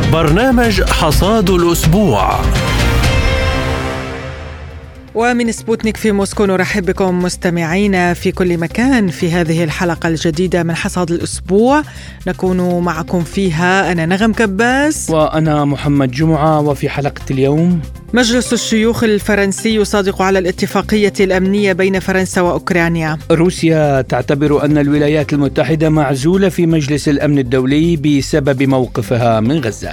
برنامج حصاد الأسبوع. ومن سبوتنيك في موسكو نرحب بكم مستمعينا في كل مكان في هذه الحلقة الجديدة من حصاد الأسبوع. نكون معكم فيها أنا نغم كباس وأنا محمد جمعة. وفي حلقة اليوم: مجلس الشيوخ الفرنسي يصادق على الاتفاقية الأمنية بين فرنسا وأوكرانيا. روسيا تعتبر أن الولايات المتحدة معزولة في مجلس الأمن الدولي بسبب موقفها من غزة.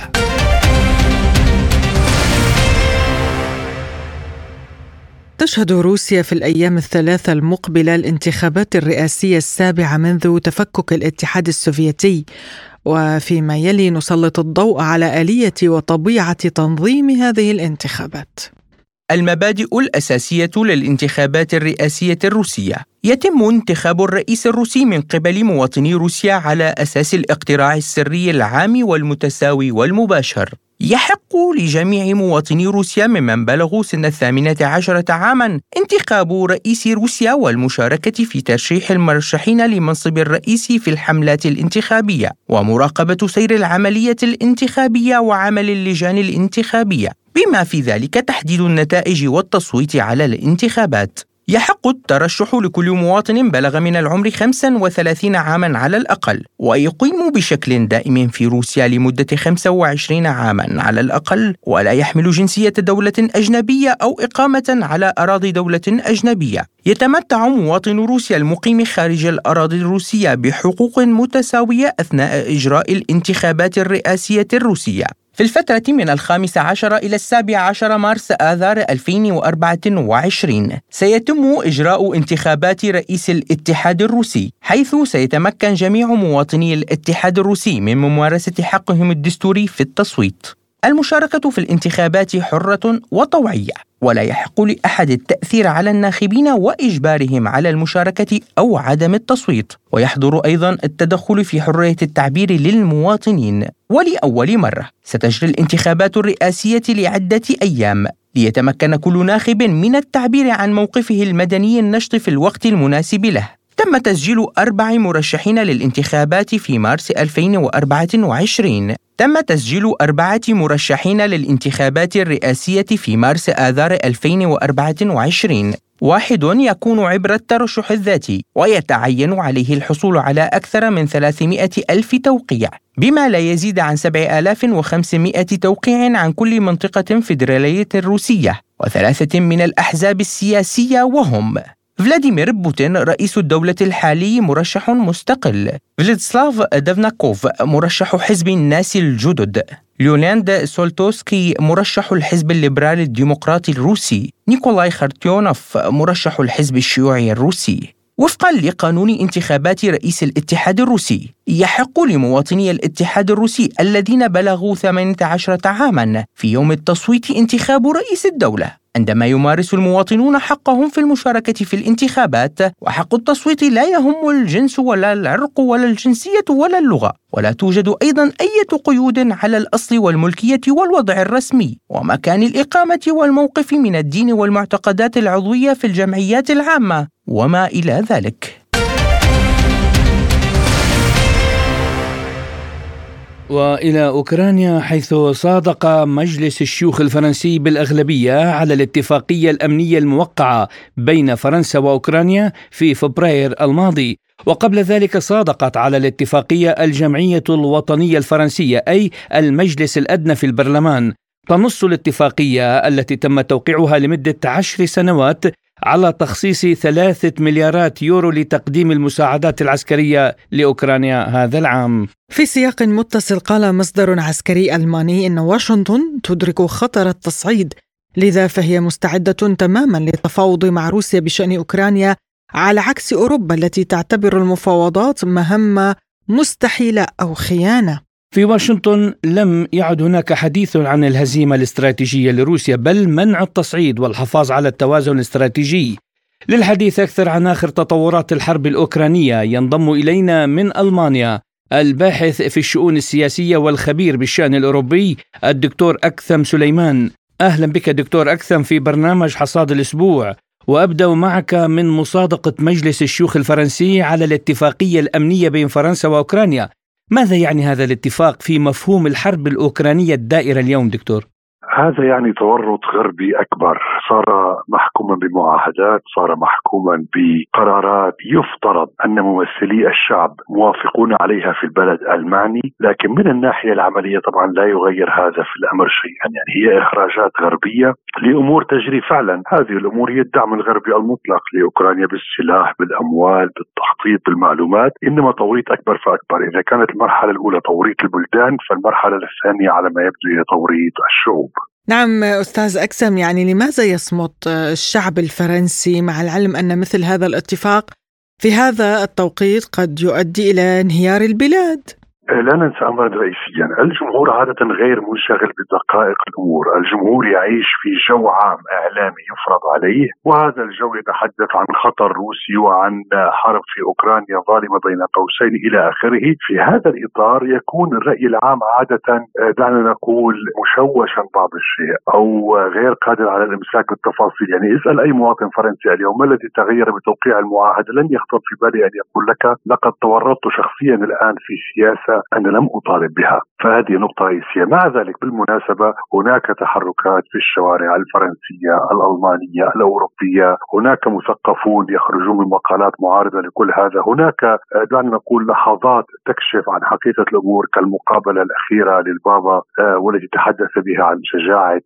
تشهد روسيا في الأيام الثلاثة المقبلة الانتخابات الرئاسية السابعة منذ تفكك الاتحاد السوفيتي، وفيما يلي نسلط الضوء على آلية وطبيعة تنظيم هذه الانتخابات. المبادئ الأساسية للانتخابات الرئاسية الروسية: يتم انتخاب الرئيس الروسي من قبل مواطني روسيا على أساس الاقتراع السري العام والمتساوي والمباشر. يحق لجميع مواطني روسيا ممن بلغوا سن 18 عاما انتخاب رئيس روسيا والمشاركة في ترشيح المرشحين لمنصب الرئيس في الحملات الانتخابية، ومراقبة سير العملية الانتخابية وعمل اللجان الانتخابية، بما في ذلك تحديد النتائج والتصويت على الانتخابات. يحق الترشح لكل مواطن بلغ من العمر 35 عاما على الأقل، ويقيم بشكل دائم في روسيا لمدة 25 عاما على الأقل، ولا يحمل جنسية دولة أجنبية أو إقامة على أراضي دولة أجنبية. يتمتع مواطن روسيا المقيم خارج الأراضي الروسية بحقوق متساوية أثناء إجراء الانتخابات الرئاسية الروسية. في الفترة من 15 إلى 17 مارس آذار 2024 سيتم إجراء انتخابات رئيس الاتحاد الروسي، حيث سيتمكن جميع مواطني الاتحاد الروسي من ممارسة حقهم الدستوري في التصويت. المشاركة في الانتخابات حرة وطوعية، ولا يحق لأحد التأثير على الناخبين وإجبارهم على المشاركة أو عدم التصويت. ويحظر أيضا التدخل في حرية التعبير للمواطنين. ولأول مرة ستجري الانتخابات الرئاسية لعدة أيام، ليتمكن كل ناخب من التعبير عن موقفه المدني النشط في الوقت المناسب له. تم تسجيل 4 مرشحين للانتخابات في مارس 2024. تم تسجيل 4 مرشحين للانتخابات الرئاسية في مارس آذار 2024. 1 يكون عبر الترشح الذاتي، ويتعين عليه الحصول على أكثر من 300 ألف توقيع، بما لا يزيد عن 7500 توقيع عن كل منطقة فيدرالية روسية، و3 من الأحزاب السياسية، وهم: فلاديمير بوتين رئيس الدولة الحالي مرشح مستقل، فلادسلاف دافناكوف مرشح حزب الناس الجدد، ليونيد سولتوسكي مرشح الحزب الليبرالي الديمقراطي الروسي، نيكولاي خارتيونوف مرشح الحزب الشيوعي الروسي. وفقا لقانون انتخابات رئيس الاتحاد الروسي، يحق لمواطني الاتحاد الروسي الذين بلغوا 18 عاما في يوم التصويت انتخاب رئيس الدولة. عندما يمارس المواطنون حقهم في المشاركة في الانتخابات، وحق التصويت لا يهم الجنس ولا العرق ولا الجنسية ولا اللغة، ولا توجد أيضا أي قيود على الأصل والملكية والوضع الرسمي ومكان الإقامة والموقف من الدين والمعتقدات العضوية في الجمعيات العامة وما إلى ذلك. وإلى أوكرانيا، حيث صادق مجلس الشيوخ الفرنسي بالأغلبية على الاتفاقية الأمنية الموقعة بين فرنسا وأوكرانيا في فبراير الماضي. وقبل ذلك صادقت على الاتفاقية الجمعية الوطنية الفرنسية، أي المجلس الأدنى في البرلمان. تنص الاتفاقية التي تم توقيعها لمدة 10 سنوات على تخصيص 3 مليارات يورو لتقديم المساعدات العسكرية لأوكرانيا هذا العام. في سياق متصل، قال مصدر عسكري ألماني إن واشنطن تدرك خطر التصعيد، لذا فهي مستعدة تماما للتفاوض مع روسيا بشأن أوكرانيا، على عكس أوروبا التي تعتبر المفاوضات مهمة مستحيلة أو خيانة. في واشنطن لم يعد هناك حديث عن الهزيمة الاستراتيجية لروسيا، بل منع التصعيد والحفاظ على التوازن الاستراتيجي. للحديث أكثر عن آخر تطورات الحرب الأوكرانية ينضم إلينا من ألمانيا الباحث في الشؤون السياسية والخبير بالشأن الأوروبي الدكتور أكثم سليمان. أهلا بك دكتور أكثم في برنامج حصاد الأسبوع، وأبدأ معك من مصادقة مجلس الشيوخ الفرنسي على الاتفاقية الأمنية بين فرنسا وأوكرانيا. ماذا يعني هذا الاتفاق في مفهوم الحرب الأوكرانية الدائرة اليوم دكتور؟ هذا يعني تورط غربي أكبر، صار محكوما بمعاهدات، صار محكوما بقرارات يفترض أن ممثلي الشعب موافقون عليها في البلد المعني، لكن من الناحية العملية طبعا لا يغير هذا في الأمر شيئا. يعني هي إخراجات غربية لأمور تجري فعلا. هذه الأمور هي الدعم الغربي المطلق لأوكرانيا بالسلاح، بالأموال، بالتخطيط، بالمعلومات، إنما توريط أكبر فأكبر. إذا كانت المرحلة الأولى توريط البلدان، فالمرحلة الثانية على ما يبدو هي توريط الشعوب. نعم أستاذ أكسم، يعني لماذا يصمت الشعب الفرنسي مع العلم أن مثل هذا الاتفاق في هذا التوقيت قد يؤدي إلى انهيار البلاد؟ لا ننسى أمرا رئيسيا، الجمهور عادة غير منشغل بدقائق الأمور. الجمهور يعيش في جو عام إعلامي يفرض عليه، وهذا الجو يتحدث عن خطر روسي وعن حرب في أوكرانيا ظالمة بين قوسين إلى آخره. في هذا الإطار يكون الرأي العام عادة دعنا نقول مشوشا بعض الشيء أو غير قادر على الإمساك بالتفاصيل. يعني اسأل أي مواطن فرنسي اليوم ما الذي تغير بتوقيع المعاهدة، لن يخطر في بالي أن يقول لك لقد تورطت شخصيا الآن في سياسة أنا لم أطالب بها. فهذه نقطة رئيسية. مع ذلك بالمناسبة هناك تحركات في الشوارع الفرنسية، الألمانية، الأوروبية، هناك مثقفون يخرجون من مقالات معارضة لكل هذا. هناك دعنا نقول لحظات تكشف عن حقيقة الأمور كالمقابلة الأخيرة للبابا والتي تحدث بها عن شجاعة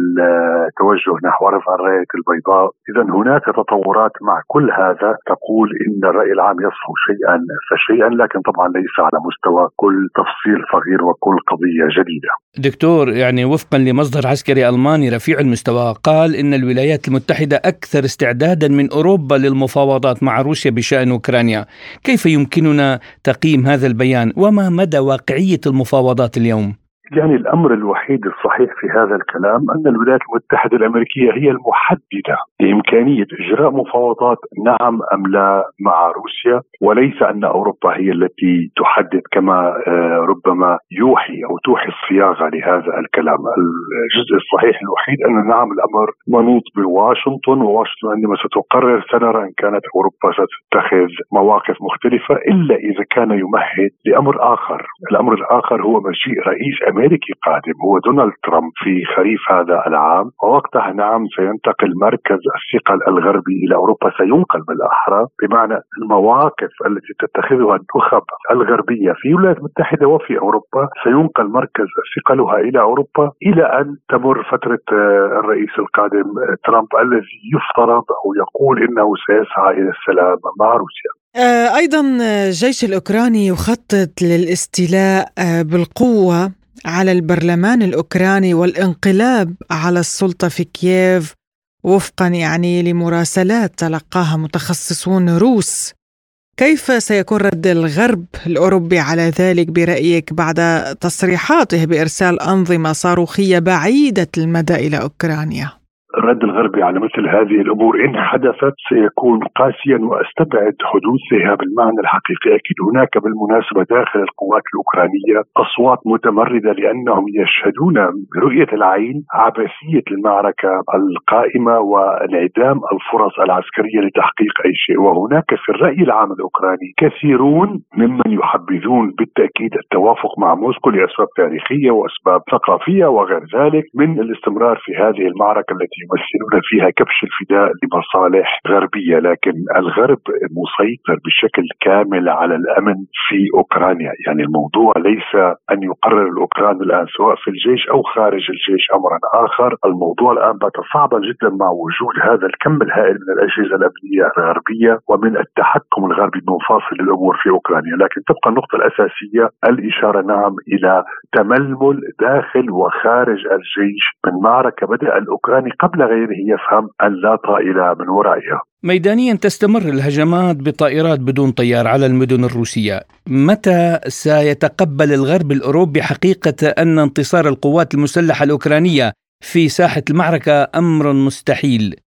التوجه نحو رفع الراية البيضاء. إذا هناك تطورات مع كل هذا تقول إن الرأي العام يصحو شيئا فشيئا، لكن طبعا ليس على مستوى كل تفصيل صغير وكل قضية جديدة. دكتور، يعني وفقا لمصدر عسكري ألماني رفيع المستوى قال إن الولايات المتحدة أكثر استعدادا من أوروبا للمفاوضات مع روسيا بشأن أوكرانيا. كيف يمكننا تقييم هذا البيان وما مدى واقعية المفاوضات اليوم؟ يعني الأمر الوحيد الصحيح في هذا الكلام أن الولايات المتحدة الأمريكية هي المحددة لإمكانية إجراء مفاوضات نعم أم لا مع روسيا، وليس أن أوروبا هي التي تحدد كما ربما يوحي أو توحي الصياغة لهذا الكلام. الجزء الصحيح الوحيد أن نعم الأمر منوط بواشنطن، وواشنطن عندما ستقرر سنرى إن كانت أوروبا ستتخذ مواقف مختلفة، إلا إذا كان يمهد لأمر آخر. الأمر الآخر هو مجيء رئيس أمريكي قادم هو دونالد ترامب في خريف هذا العام، ووقتها نعم سينتقل مركز الثقل الغربي إلى أوروبا، سينقل بالأحرى، بمعنى المواقف التي تتخذها النخب الغربية في الولايات المتحدة وفي أوروبا سينقل مركز ثقلها إلى أوروبا إلى أن تمر فترة الرئيس القادم ترامب الذي يفترض أو يقول إنه سيسعى إلى السلام مع روسيا. أيضا الجيش الأوكراني يخطط للاستيلاء بالقوة على البرلمان الأوكراني والانقلاب على السلطة في كييف وفقا يعني لمراسلات تلقاها متخصصون روس. كيف سيكون رد الغرب الأوروبي على ذلك برأيك بعد تصريحاته بإرسال أنظمة صاروخية بعيدة المدى إلى أوكرانيا؟ الرد الغربي على مثل هذه الأمور إن حدثت سيكون قاسيا، وأستبعد حدوثها بالمعنى الحقيقي. أكيد هناك بالمناسبة داخل القوات الأوكرانية أصوات متمردة لأنهم يشهدون برؤية العين عبثية المعركة القائمة وانعدام الفرص العسكرية لتحقيق أي شيء. وهناك في الرأي العام الأوكراني كثيرون ممن يحبذون بالتأكيد التوافق مع موسكو لأسباب تاريخية وأسباب ثقافية وغير ذلك من الاستمرار في هذه المعركة التي يمثلون فيها كبش الفداء لمصالح غربية. لكن الغرب مسيطر بشكل كامل على الأمن في أوكرانيا. يعني الموضوع ليس أن يقرر الأوكران الآن سواء في الجيش أو خارج الجيش أمرا آخر. الموضوع الآن بات صعبا جدا مع وجود هذا الكم الهائل من الأجهزة الأمنية الغربية ومن التحكم الغربي المنفصل للأمور في أوكرانيا. لكن تبقى النقطة الأساسية الإشارة نعم إلى تململ داخل وخارج الجيش من معركة بدأ الأوكراني قبل غيره يفهم أن لا طائل من ورائها. ميدانيا تستمر الهجمات بطائرات بدون طيار على المدن الروسية. متى سيتقبل الغرب الأوروبي حقيقة أن انتصار القوات المسلحة الأوكرانية في ساحة المعركة أمر مستحيل؟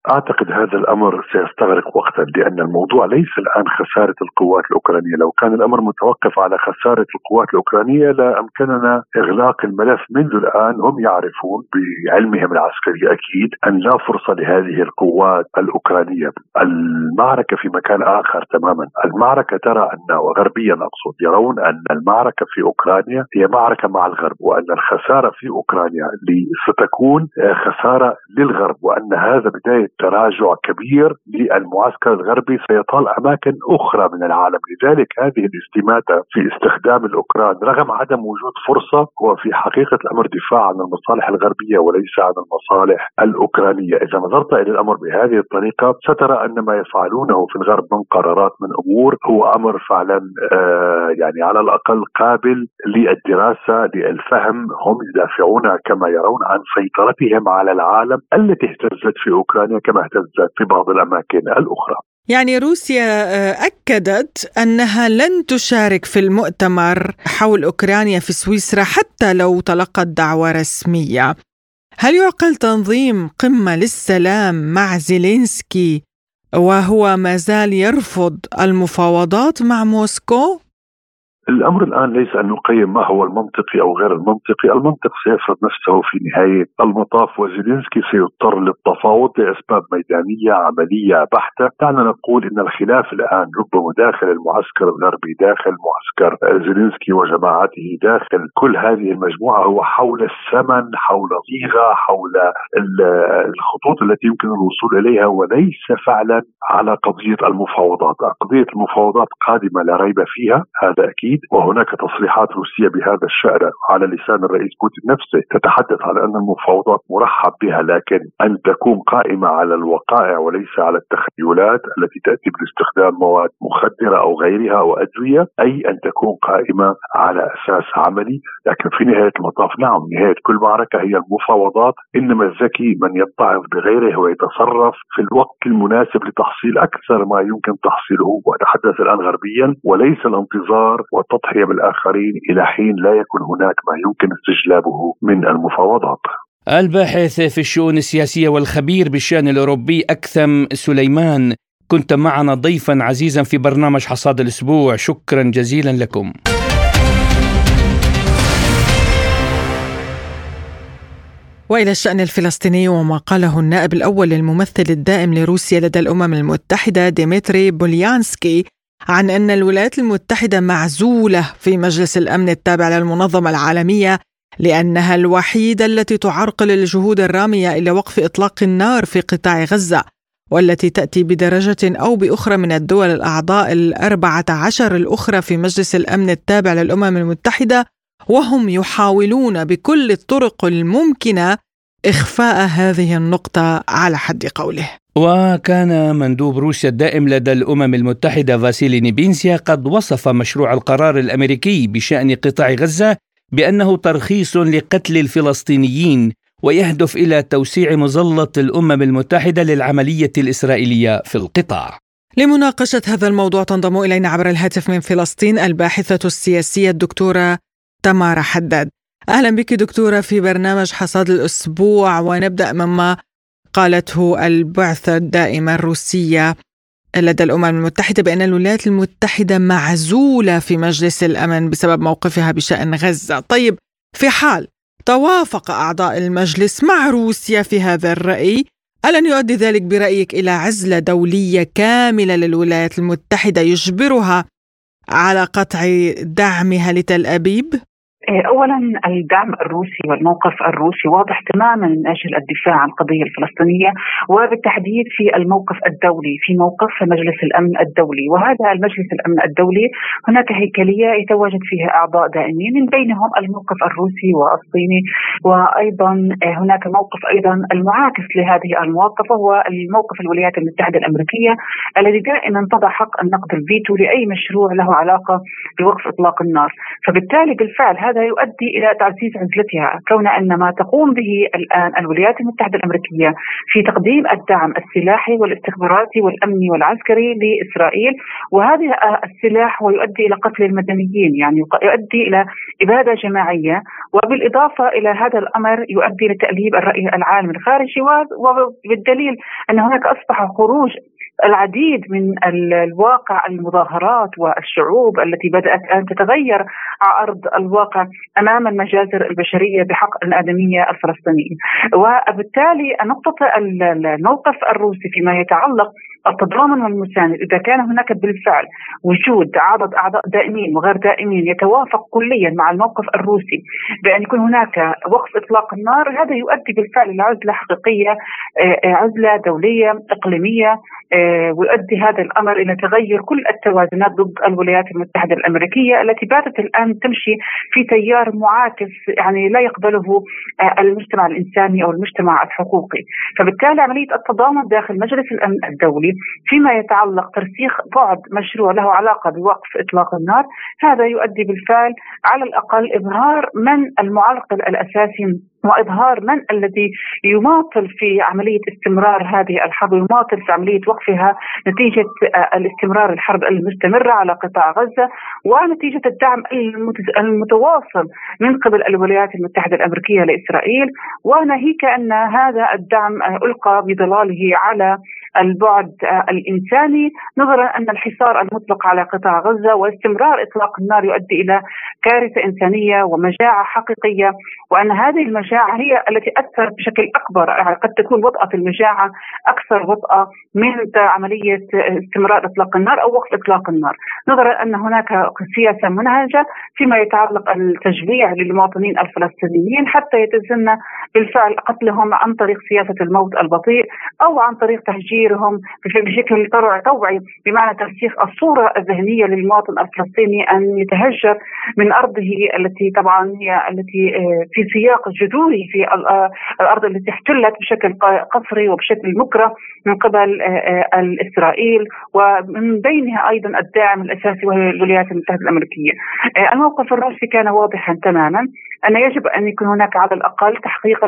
أعتقد هذا الأمر سيستغرق وقتا، لأن الموضوع ليس الآن خسارة القوات الأوكرانية. لو كان الأمر متوقف على خسارة القوات الأوكرانية لأمكننا إغلاق الملف منذ الآن. هم يعرفون بعلمهم العسكري أكيد أن لا فرصة لهذه القوات الأوكرانية. المعركة في مكان آخر تماما. المعركة ترى أن، وغربيا أقصد، يرون أن المعركة في أوكرانيا هي معركة مع الغرب، وأن الخسارة في أوكرانيا ستكون خسارة للغرب، وأن هذا بداية تراجع كبير للمعسكر الغربي سيطال أماكن أخرى من العالم. لذلك هذه الاستماتة في استخدام الأوكران رغم عدم وجود فرصة هو في حقيقة الأمر دفاع عن المصالح الغربية وليس عن المصالح الأوكرانية. إذا نظرت إلى الأمر بهذه الطريقة سترى أن ما يفعلونه في الغرب من قرارات من أمور هو أمر فعلا يعني على الأقل قابل للدراسة للفهم. هم يدافعون كما يرون عن سيطرتهم على العالم التي اهتزت في أوكرانيا كما اهتزت في بعض الأماكن الأخرى. يعني روسيا أكدت أنها لن تشارك في المؤتمر حول أوكرانيا في سويسرا حتى لو تلقت دعوة رسمية. هل يعقل تنظيم قمة للسلام مع زيلينسكي وهو ما زال يرفض المفاوضات مع موسكو؟ الأمر الآن ليس أن نقيم ما هو المنطقي أو غير المنطقي. المنطق سيفرض نفسه في نهاية المطاف، وزيلينسكي سيضطر للتفاوض لأسباب ميدانية عملية بحتة. دعنا نقول إن الخلاف الآن ربما داخل المعسكر الغربي، داخل معسكر زيلينسكي وجماعته، داخل كل هذه المجموعة هو حول الثمن، حول صيغة، حول الخطوط التي يمكن الوصول إليها، وليس فعلا على قضية المفاوضات. قضية المفاوضات قادمة لا ريب فيها، هذا أكيد، وهناك تصريحات روسية بهذا الشأن على لسان الرئيس بوتين نفسه تتحدث على أن المفاوضات مرحب بها، لكن أن تكون قائمة على الوقائع وليس على التخيلات التي تأتي باستخدام مواد مخدرة أو غيرها أو أدوية، أي أن تكون قائمة على أساس عملي. لكن في نهاية المطاف نعم، نهاية كل معركة هي المفاوضات، إنما الذكي من يتعظ بغيره ويتصرف في الوقت المناسب لتحصيل أكثر ما يمكن تحصيله، وأتحدث الآن غربيا، وليس الانتظار والتضحية بالآخرين إلى حين لا يكون هناك ما يمكن استجلابه من المفاوضات. الباحث في الشؤون السياسية والخبير بالشأن الأوروبي أكثم سليمان، كنت معنا ضيفا عزيزا في برنامج حصاد الأسبوع. شكرا جزيلا لكم. وإلى الشأن الفلسطيني وما قاله النائب الأول للممثل الدائم لروسيا لدى الأمم المتحدة ديمتري بوليانسكي عن أن الولايات المتحدة معزولة في مجلس الأمن التابع للمنظمة العالمية لأنها الوحيدة التي تعرقل الجهود الرامية إلى وقف إطلاق النار في قطاع غزة، والتي تأتي بدرجة أو بأخرى من الدول الأعضاء 14 الأخرى في مجلس الأمن التابع للأمم المتحدة، وهم يحاولون بكل الطرق الممكنة إخفاء هذه النقطة على حد قوله. وكان مندوب روسيا الدائم لدى الأمم المتحدة فاسيلي نيبينسيا قد وصف مشروع القرار الأمريكي بشأن قطاع غزة بأنه ترخيص لقتل الفلسطينيين ويهدف إلى توسيع مظلة الأمم المتحدة للعملية الإسرائيلية في القطاع. لمناقشة هذا الموضوع تنضم إلينا عبر الهاتف من فلسطين الباحثة السياسية الدكتورة تمارا حداد. أهلا بك دكتورة في برنامج حصاد الأسبوع، ونبدأ مما قالته البعثة الدائمة الروسية لدى الأمم المتحدة بأن الولايات المتحدة معزولة في مجلس الأمن بسبب موقفها بشأن غزة. طيب، في حال توافق أعضاء المجلس مع روسيا في هذا الرأي، ألن يؤدي ذلك برأيك إلى عزلة دولية كاملة للولايات المتحدة يجبرها على قطع دعمها لتل أبيب؟ أولا، الدعم الروسي والموقف الروسي واضح تماما من أجل الدفاع عن القضية الفلسطينية، وبالتحديد في الموقف الدولي، في موقف مجلس الأمن الدولي. وهذا المجلس الأمن الدولي هناك هيكلية يتواجد فيها أعضاء دائمين من بينهم الموقف الروسي والصيني، وأيضا هناك موقف أيضا المعاكس لهذه المواقف وهو الموقف الولايات المتحدة الأمريكية الذي دائما تضع حق النقد الفيتو لأي مشروع له علاقة بوقف إطلاق النار. فبالتالي بالفعل هذا وهذا يؤدي إلى تعزيز عزلتها، كون أن ما تقوم به الآن الولايات المتحدة الأمريكية في تقديم الدعم السلاحي والاستخباراتي والأمني والعسكري لإسرائيل، وهذا السلاح ويؤدي إلى قتل المدنيين، يعني يؤدي إلى إبادة جماعية، وبالإضافة إلى هذا الأمر يؤدي لتأليب الرأي العام الخارجي، وبالدليل أن هناك أصبح خروج العديد من الواقع المظاهرات والشعوب التي بدأت أن تتغير على أرض الواقع أمام المجازر البشرية بحق الآدمية الفلسطينيين. وبالتالي نقطة الموقف الروسي فيما يتعلق التضامن والمساند، إذا كان هناك بالفعل وجود عدد أعضاء دائمين وغير دائمين يتوافق كليا مع الموقف الروسي بأن يكون هناك وقف إطلاق النار، هذا يؤدي بالفعل إلى عزلة حقيقية، عزلة دولية إقليمية، ويؤدي هذا الأمر إلى تغير كل التوازنات ضد الولايات المتحدة الأمريكية التي باتت الآن تمشي في تيار معاكس، يعني لا يقبله المجتمع الإنساني أو المجتمع الحقوقي. فبالتالي عملية التضامن داخل مجلس الأمن الدولي فيما يتعلق ترسيخ بعد مشروع له علاقة بوقف إطلاق النار، هذا يؤدي بالفعل على الأقل إظهار من المعرقل الأساسي وإظهار من الذي يماطل في عملية استمرار هذه الحرب، يماطل في عملية وقفها نتيجة الاستمرار الحرب المستمرة على قطاع غزة، ونتيجة الدعم المتواصل من قبل الولايات المتحدة الأمريكية لإسرائيل، وناهيك أن هذا الدعم ألقى بظلاله على البعد الإنساني، نظرا أن الحصار المطلق على قطاع غزة واستمرار إطلاق النار يؤدي إلى كارثة إنسانية ومجاعة حقيقية، وأن هذه المجاعة هي التي أثرت بشكل أكبر، يعني قد تكون وطأة المجاعة أكثر وطأة من عملية استمرار إطلاق النار أو وقف إطلاق النار، نظرا أن هناك سياسة منهجة فيما يتعلق التشجيع للمواطنين الفلسطينيين حتى يتسنى بالفعل قتلهم عن طريق سياسة الموت البطيء أو عن طريق تهجيرهم بشكل طوعي، بمعنى ترسيخ الصورة الذهنية للمواطن الفلسطيني أن يتهجر من أرضه التي طبعا هي التي في سياق جذوري في الأرض التي احتلت بشكل قسري وبشكل مكره من قبل إسرائيل، ومن بينها أيضا الداعم الأساسي وهي الولايات المتحدة الأمريكية. الموقف الروسي كان واضحا تماما أن يجب أن يكون هناك على الأقل تحقيق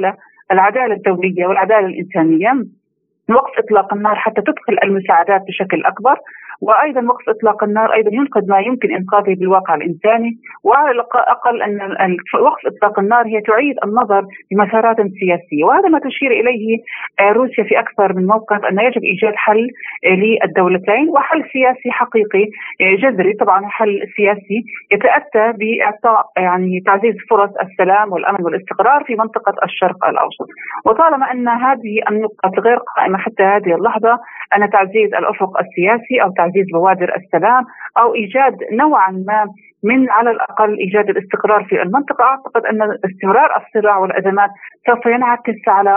العدالة الدولية والعدالة الإنسانية، وقف إطلاق النار حتى تدخل المساعدات بشكل أكبر، وأيضا وقف إطلاق النار أيضا ينقذ ما يمكن إنقاذه بالواقع الإنساني، وعلى الأقل أن وقف إطلاق النار هي تعيد النظر بمسارات سياسية، وهذا ما تشير إليه روسيا في أكثر من موقف، أن يجب إيجاد حل للدولتين وحل سياسي حقيقي جذري، طبعا حل سياسي يتأتى بإعطاء يعني تعزيز فرص السلام والأمن والاستقرار في منطقة الشرق الأوسط. وطالما أن هذه النقطة غير قائمة حتى هذه اللحظة، أن تعزيز الأفق السياسي أو تعزيز بوادر السلام أو إيجاد نوعا ما من على الأقل إيجاد الاستقرار في المنطقة، أعتقد أن استمرار الصراع والأزمات سوف ينعكس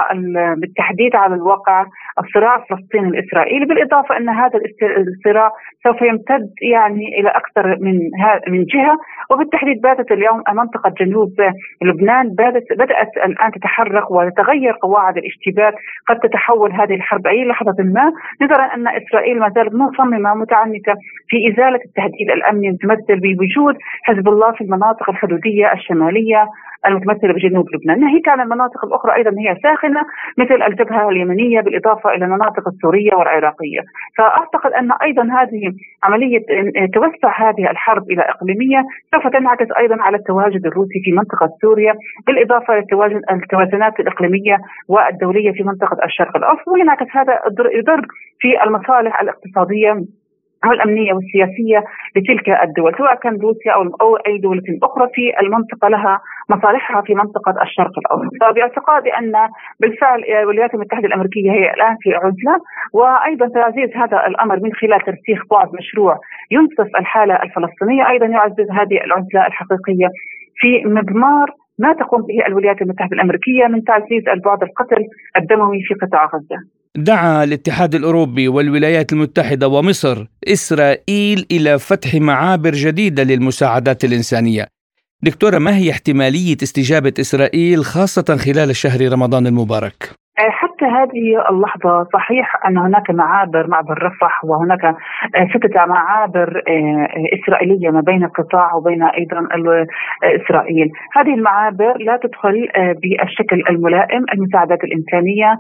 بالتحديد على الواقع الصراع الفلسطيني الإسرائيلي، بالإضافة أن هذا الصراع سوف يمتد يعني إلى أكثر من جهة، وبالتحديد باتت اليوم منطقة جنوب لبنان بدأت الآن تتحرك وتتغير قواعد الاشتباك، قد تتحول هذه الحرب أي لحظة ما، نظرا أن إسرائيل ما زالت مصممة متعنتة في إزالة التهديد الأمني المتمثل بوجود حزب الله في المناطق الحدودية الشمالية المتمثلة بجنوب لبنان، ناهيك عن المناطق الأخرى أيضا هي ساخنة مثل الجبهة اليمنية بالإضافة إلى المناطق السورية والعراقية. فأعتقد أن أيضا هذه عملية توسع هذه الحرب إلى إقليمية سوف تنعكس أيضا على التواجد الروسي في منطقة سوريا، بالإضافة إلى التوازنات الإقليمية والدولية في منطقة الشرق الأوسط، وينعكس هذا يضر في المصالح الاقتصادية والأمنية والسياسية لتلك الدول، سواء كان روسيا أو أي دولة أخرى في المنطقة لها مصالحها في منطقة الشرق الأوسط. فباعتقادي أن بالفعل الولايات المتحدة الأمريكية هي الآن في عزلة، وأيضا تعزيز هذا الأمر من خلال ترسيخ بعض مشروع ينصف الحالة الفلسطينية أيضا يعزز هذه العزلة الحقيقية في مضمار ما تقوم به الولايات المتحدة الأمريكية من تعزيز البعد القتل الدموي في قطاع غزة. دعا الاتحاد الأوروبي والولايات المتحدة ومصر إسرائيل إلى فتح معابر جديدة للمساعدات الإنسانية. دكتورة، ما هي احتمالية استجابة إسرائيل خاصة خلال شهر رمضان المبارك؟ حتى هذه اللحظة صحيح أن هناك معبر رفح، وهناك 6 معابر إسرائيلية ما بين القطاع وبين أيضا إسرائيل. هذه المعابر لا تدخل بالشكل الملائم المساعدات الإنسانية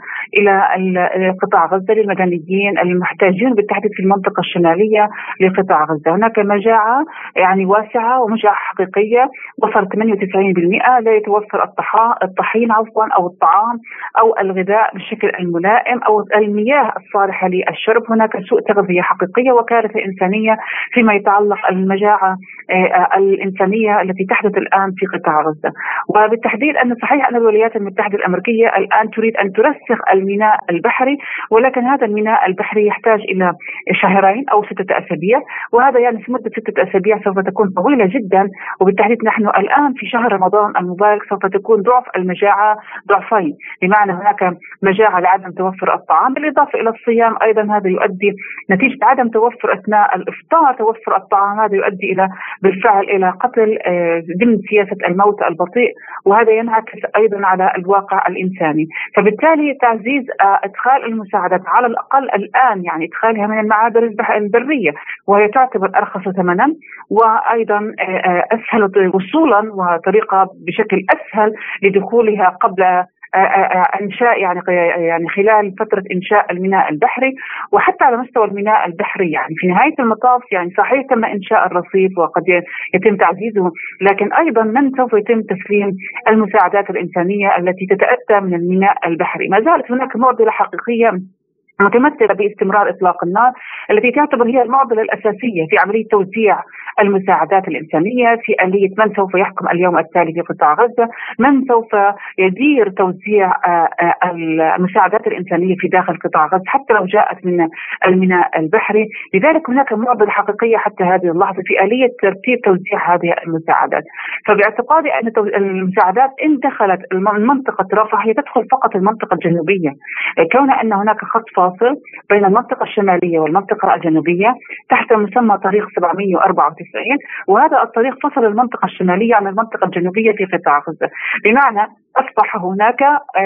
إلى قطاع غزة للمدنيين المحتاجين بالتحديد في المنطقة الشمالية لقطاع غزة. هناك مجاعة يعني واسعة ومجاعة حقيقية، وصل 98% لا يتوفر الطحين أو الطعام أو الغذاء بالشكل الملائم أو المياه الصالحة للشرب. هناك سوء تغذية حقيقية وكارثة إنسانية فيما يتعلق المجاعة الإنسانية التي تحدث الآن في قطاع غزة. وبالتحديد أن صحيح أن الولايات المتحدة الأمريكية الآن تريد أن ترسخ الميناء البحري، ولكن هذا الميناء البحري يحتاج إلى 2 أو 6 أسابيع، وهذا يعني في مدة 6 أسابيع سوف تكون طويلة جدا. وبالتحديد نحن الآن في شهر رمضان المبارك سوف تكون ضعف المجاعة ضعفين، بمعنى هناك مجاعة لعدم توفر الطعام بالإضافة إلى الصيام. أيضا هذا يؤدي نتيجة عدم توفر أثناء الإفطار توفر الطعام، هذا يؤدي بالفعل إلى قتل ضمن سياسة الموت البطيء، وهذا ينعكس أيضا على الواقع الإنساني. فبالتالي تعزيز إدخال المساعدات على الأقل الآن، يعني إدخالها من المعابر البرية وهي تعتبر أرخص ثمنا وأيضا أسهل وصولا وطريقة بشكل أسهل لدخولها قبل إنشاء يعني خلال فترة إنشاء الميناء البحري. وحتى على مستوى الميناء البحري يعني في نهاية المطاف يعني صحيح تم إنشاء الرصيف وقد يتم تعزيزه، لكن أيضا من سوف يتم تسليم المساعدات الإنسانية التي تتأتى من الميناء البحري؟ ما زالت هناك معضلة حقيقية متمثلة باستمرار إطلاق النار التي تعتبر هي المعضلة الأساسية في عملية توزيع المساعدات الإنسانية، في آلية من سوف يحكم اليوم التالي في قطاع غزة، من سوف يدير توزيع المساعدات الإنسانية في داخل قطاع غزة حتى لو جاءت من الميناء البحري. لذلك هناك معضلة حقيقية حتى هذه اللحظة في آلية ترتيب توزيع هذه المساعدات. فباعتقادي أن المساعدات إن دخلت منطقة رفح هي تدخل فقط المنطقة الجنوبية، كون أن هناك خط فاصل بين المنطقة الشمالية والمنطقة الجنوبية تحت مسمى طريق 794، وهذا الطريق فصل المنطقة الشمالية عن المنطقة الجنوبية في قطاع غزة، بمعنى أصبح هناك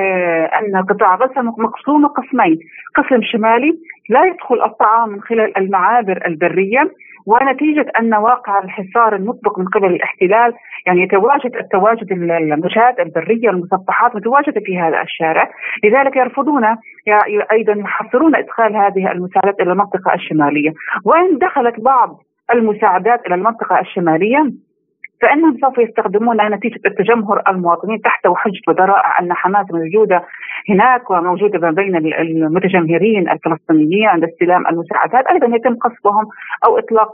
أن قطاع غزة مقسوم قسمين، قسم شمالي لا يدخل الطعام من خلال المعابر البرية، ونتيجة أن واقع الحصار المطبق من قبل الاحتلال يعني التواجد المشاة البرية والمسطحات متواجدة في هذا الشارع، لذلك يرفضون أيضا يحصرون إدخال هذه المساعدات إلى المنطقة الشمالية. وإن دخلت بعض المساعدات إلى المنطقة الشمالية فإنهم سوف يستخدمون نتيجة التجمهر المواطنين تحت وحجة وذرائع أن حماس موجودة هناك وموجودة ما بين المتجمهرين الفلسطينيين عند استلام المساعدات، أيضا يتم قصفهم أو إطلاق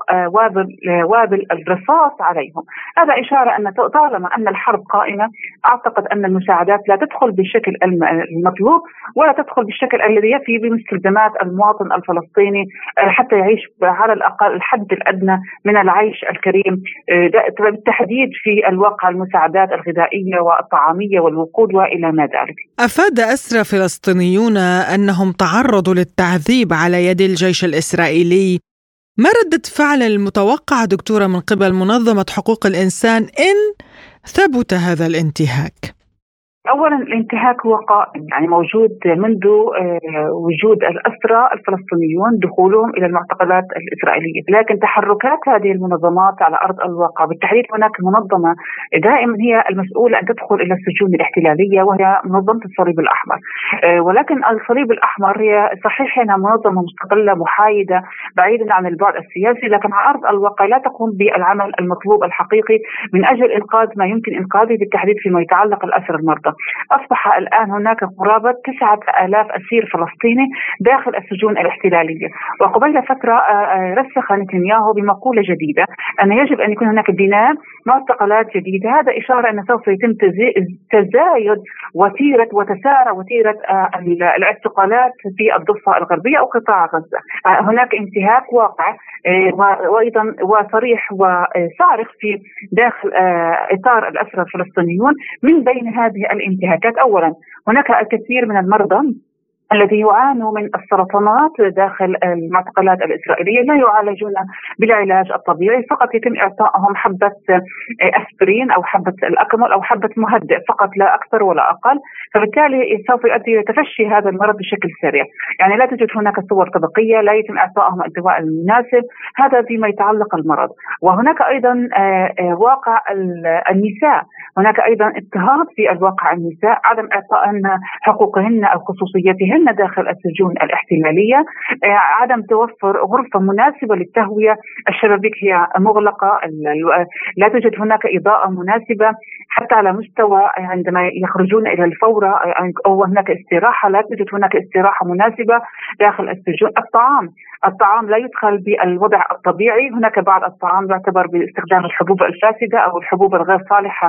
وابل الرصاص عليهم. هذا إشارة أن طالما أن الحرب قائمة أعتقد أن المساعدات لا تدخل بالشكل المطلوب ولا تدخل بالشكل الذي يفي بمستلزمات المواطن الفلسطيني حتى يعيش على الأقل الحد الأدنى من العيش الكريم، بالتحديد في الواقع المساعدات الغذائية والطعامية والوقود وإلى ما ذلك. أفاد أسرى فلسطينيون أنهم تعرضوا للتعذيب على يد الجيش الإسرائيلي. ما ردة فعل المتوقعة دكتورة من قبل منظمة حقوق الإنسان إن ثبت هذا الانتهاك؟ أولا الانتهاك هو قائم، يعني موجود منذ وجود الأسرى الفلسطينيون دخولهم إلى المعتقلات الإسرائيلية، لكن تحركات هذه المنظمات على أرض الواقع بالتحديد هناك منظمة دائما هي المسؤولة أن تدخل إلى السجون الاحتلالية وهي منظمة الصليب الأحمر، ولكن الصليب الأحمر هي صحيح أنها منظمة مستقلة محايدة بعيدا عن البعد السياسي، لكن على أرض الواقع لا تقوم بالعمل المطلوب الحقيقي من أجل إنقاذ ما يمكن إنقاذه بالتحديد فيما يتعلق الأسر المرضى. أصبح الآن هناك قرابة 9,000 أسير فلسطيني داخل السجون الاحتلالية، وقبيل فترة رسخ نتنياهو بمقولة جديدة أن يجب أن يكون هناك بناء معتقلات جديدة. هذا إشارة أن سوف يتم تزايد وتسارع وتيرة الاعتقالات في الضفة الغربية أو قطاع غزة. هناك انتهاك واقع وأيضا وصريح وصارخ في داخل إطار الأسرى الفلسطينيون. من بين هذه الانتهاكات أولا هناك الكثير من المرضى الذي يعانوا من السرطانات داخل المعتقلات الإسرائيلية لا يعالجون بالعلاج الطبيعي، فقط يتم إعطائهم حبة أسبرين أو حبة الأكمل أو حبة مهدئ فقط لا أكثر ولا أقل، فبالتالي سوف يؤدي إلى تفشي هذا المرض بشكل سريع. يعني لا توجد هناك صور طبقية، لا يتم إعطائهم الدواء المناسب، هذا فيما يتعلق المرض. وهناك أيضا واقع النساء، هناك أيضا اضطهاد في الواقع النساء، عدم إعطائهن حقوقهن أو خصوصيتهن داخل السجون الاحتلالية، عدم توفر غرفة مناسبة للتهوية، الشبابيك هي مغلقة، لا توجد هناك إضاءة مناسبة حتى على مستوى عندما يخرجون إلى الفورة أو هناك استراحة، لا توجد هناك استراحة مناسبة داخل السجون. الطعام لا يدخل بالوضع الطبيعي، هناك بعض الطعام يعتبر باستخدام الحبوب الفاسدة أو الحبوب الغير صالحة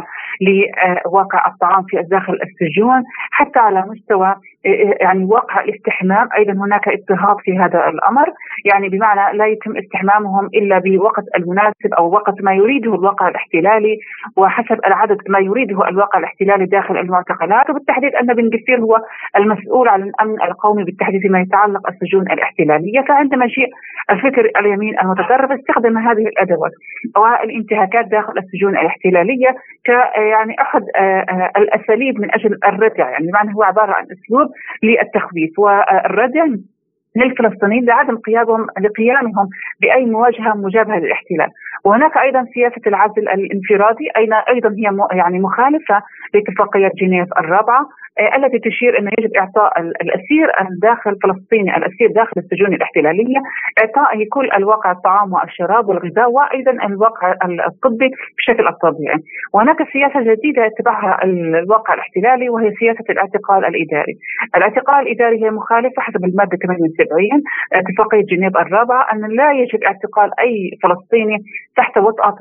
لواقع الطعام في داخل السجون، حتى على مستوى يعني واقع الاستحمام أيضا هناك اضطهاد في هذا الأمر، يعني بمعنى لا يتم استحمامهم إلا بوقت المناسب أو وقت ما يريده الواقع الاحتلالي وحسب العدد ما يريده الواقع الاحتلالي داخل المعتقلات. وبالتحديد أن بن غفير هو المسؤول عن الأمن القومي بالتحديد فيما يتعلق السجون الاحتلالية، فعندما جاء الفكر اليمين المتطرف استخدم هذه الأدوات والانتهاكات داخل السجون الاحتلالية يعني أحد الأساليب من أجل الردع، يعني بمعنى هو عبارة عن أسلوب للتخويف والردع للفلسطينيين لعدم لقيامهم بأي مواجهة مجابهة للاحتلال. وهناك أيضا سياسة العزل الانفرادي أيضا هي يعني مخالفة لاتفاقية جنيف الرابعة التي تشير أنه يجب إعطاء الأسير الداخل الفلسطيني الأسير داخل السجون الاحتلالية إعطائه كل الواقع الطعام والشراب والغذاء وأيضا الواقع الطبي بشكل الطبيعي. وهناك سياسة جديدة اتبعها الواقع الاحتلالي وهي سياسة الاعتقال الإداري. الاعتقال الإداري هي مخالفة حسب المادة 78 اتفاقية جنيف الرابعة أن لا يجب اعتقال أي فلسطيني تحت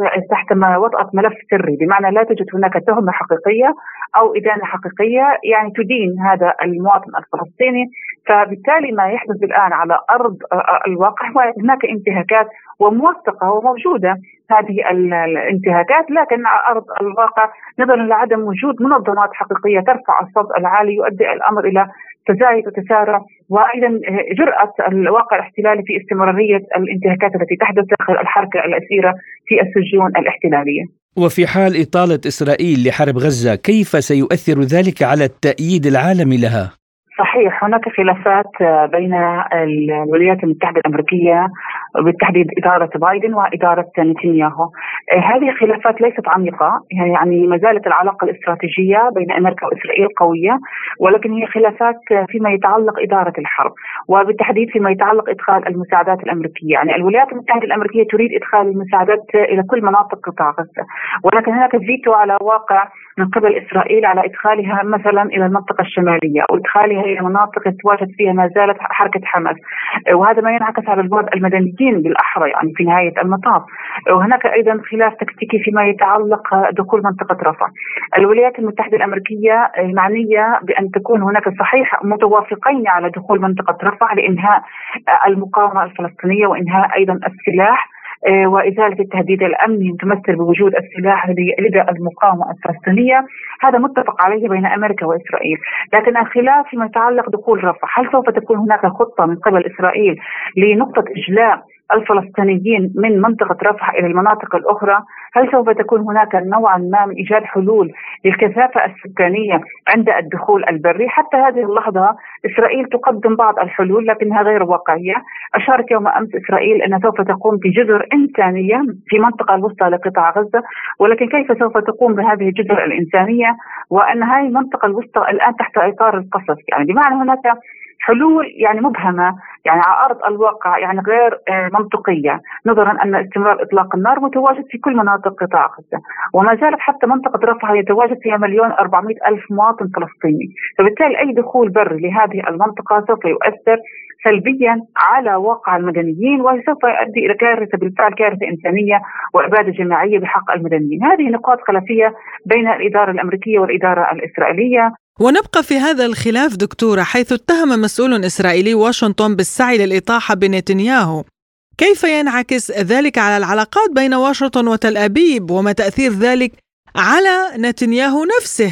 وطأة ملف سري، بمعنى لا توجد هناك تهمة حقيقية أو إدانة حقيقية يعني تدين هذا المواطن الفلسطيني. فبالتالي ما يحدث الآن على أرض الواقع هناك انتهاكات وموثقة وموجودة هذه الانتهاكات، لكن على أرض الواقع نظرا لعدم وجود منظمات حقيقية ترفع الصوت العالي يؤدي الأمر إلى تزايد وتسارع وأيضا جرأة الواقع الاحتلالي في استمرارية الانتهاكات التي تحدث داخل الحركة الأسيرة في السجون الاحتلالية. وفي حال إطالة إسرائيل لحرب غزة كيف سيؤثر ذلك على التأييد العالمي لها؟ صحيح، هناك خلافات بين الولايات المتحدة الأمريكية بالتحديد إدارة بايدن وإدارة نتنياهو. هذه خلافات ليست عميقة، يعني ما زالت العلاقة الاستراتيجية بين أمريكا وإسرائيل قوية، ولكن هي خلافات فيما يتعلق إدارة الحرب وبالتحديد فيما يتعلق إدخال المساعدات الأمريكية. يعني الولايات المتحدة الأمريكية تريد إدخال المساعدات إلى كل مناطق قطاع غزة، ولكن هناك فيتو على واقع من قبل إسرائيل على إدخالها مثلا إلى المنطقة الشمالية أو إدخالها إلى مناطق تتواجد فيها ما زالت حركة حماس، وهذا ما ينعكس على البعد المدنيين بالأحرى يعني في نهاية المطاف. وهناك أيضا خلاف تكتيكي فيما يتعلق دخول منطقة رفح. الولايات المتحدة الأمريكية معنية بأن تكون هناك صحيح متوافقين على دخول منطقة رفح لإنهاء المقاومة الفلسطينية وإنهاء أيضا السلاح وإزالة التهديد الأمني تمثل بوجود السلاح لدى المقاومة الفلسطينية. هذا متفق عليه بين أمريكا وإسرائيل، لكن الخلاف فيما يتعلق دخول رفح، هل سوف تكون هناك خطة من قبل إسرائيل لنقطة إجلاء الفلسطينيين من منطقة رفح إلى المناطق الأخرى؟ هل سوف تكون هناك نوعا ما من إيجاد حلول للكثافة السكانية عند الدخول البري؟ حتى هذه اللحظة إسرائيل تقدم بعض الحلول لكنها غير واقعية. أشارت يوم أمس إسرائيل أنها سوف تقوم بجزر إنسانية في منطقة الوسطى لقطاع غزة، ولكن كيف سوف تقوم بهذه الجزر الإنسانية وأن هذه المنطقة الوسطى الآن تحت إطار القصف؟ يعني بمعنى هناك حلول يعني مبهمة يعني على أرض الواقع يعني غير منطقية، نظرا أن استمرار إطلاق النار متواجد في كل مناطق قطاع غزة، وما زالت حتى منطقة رفح يتواجد فيها 1,400,000 مواطن فلسطيني. فبالتالي أي دخول بري لهذه المنطقة سوف يؤثر سلبيا على واقع المدنيين وسوف يؤدي إلى كارثة بالفعل، كارثة إنسانية وإبادة جماعية بحق المدنيين. هذه نقاط خلافية بين الإدارة الأمريكية والإدارة الإسرائيلية. ونبقى في هذا الخلاف دكتورة، حيث اتهم مسؤول إسرائيلي واشنطن بالسعي للإطاحة بنتنياهو. كيف ينعكس ذلك على العلاقات بين واشنطن وتل أبيب وما تأثير ذلك على نتنياهو نفسه؟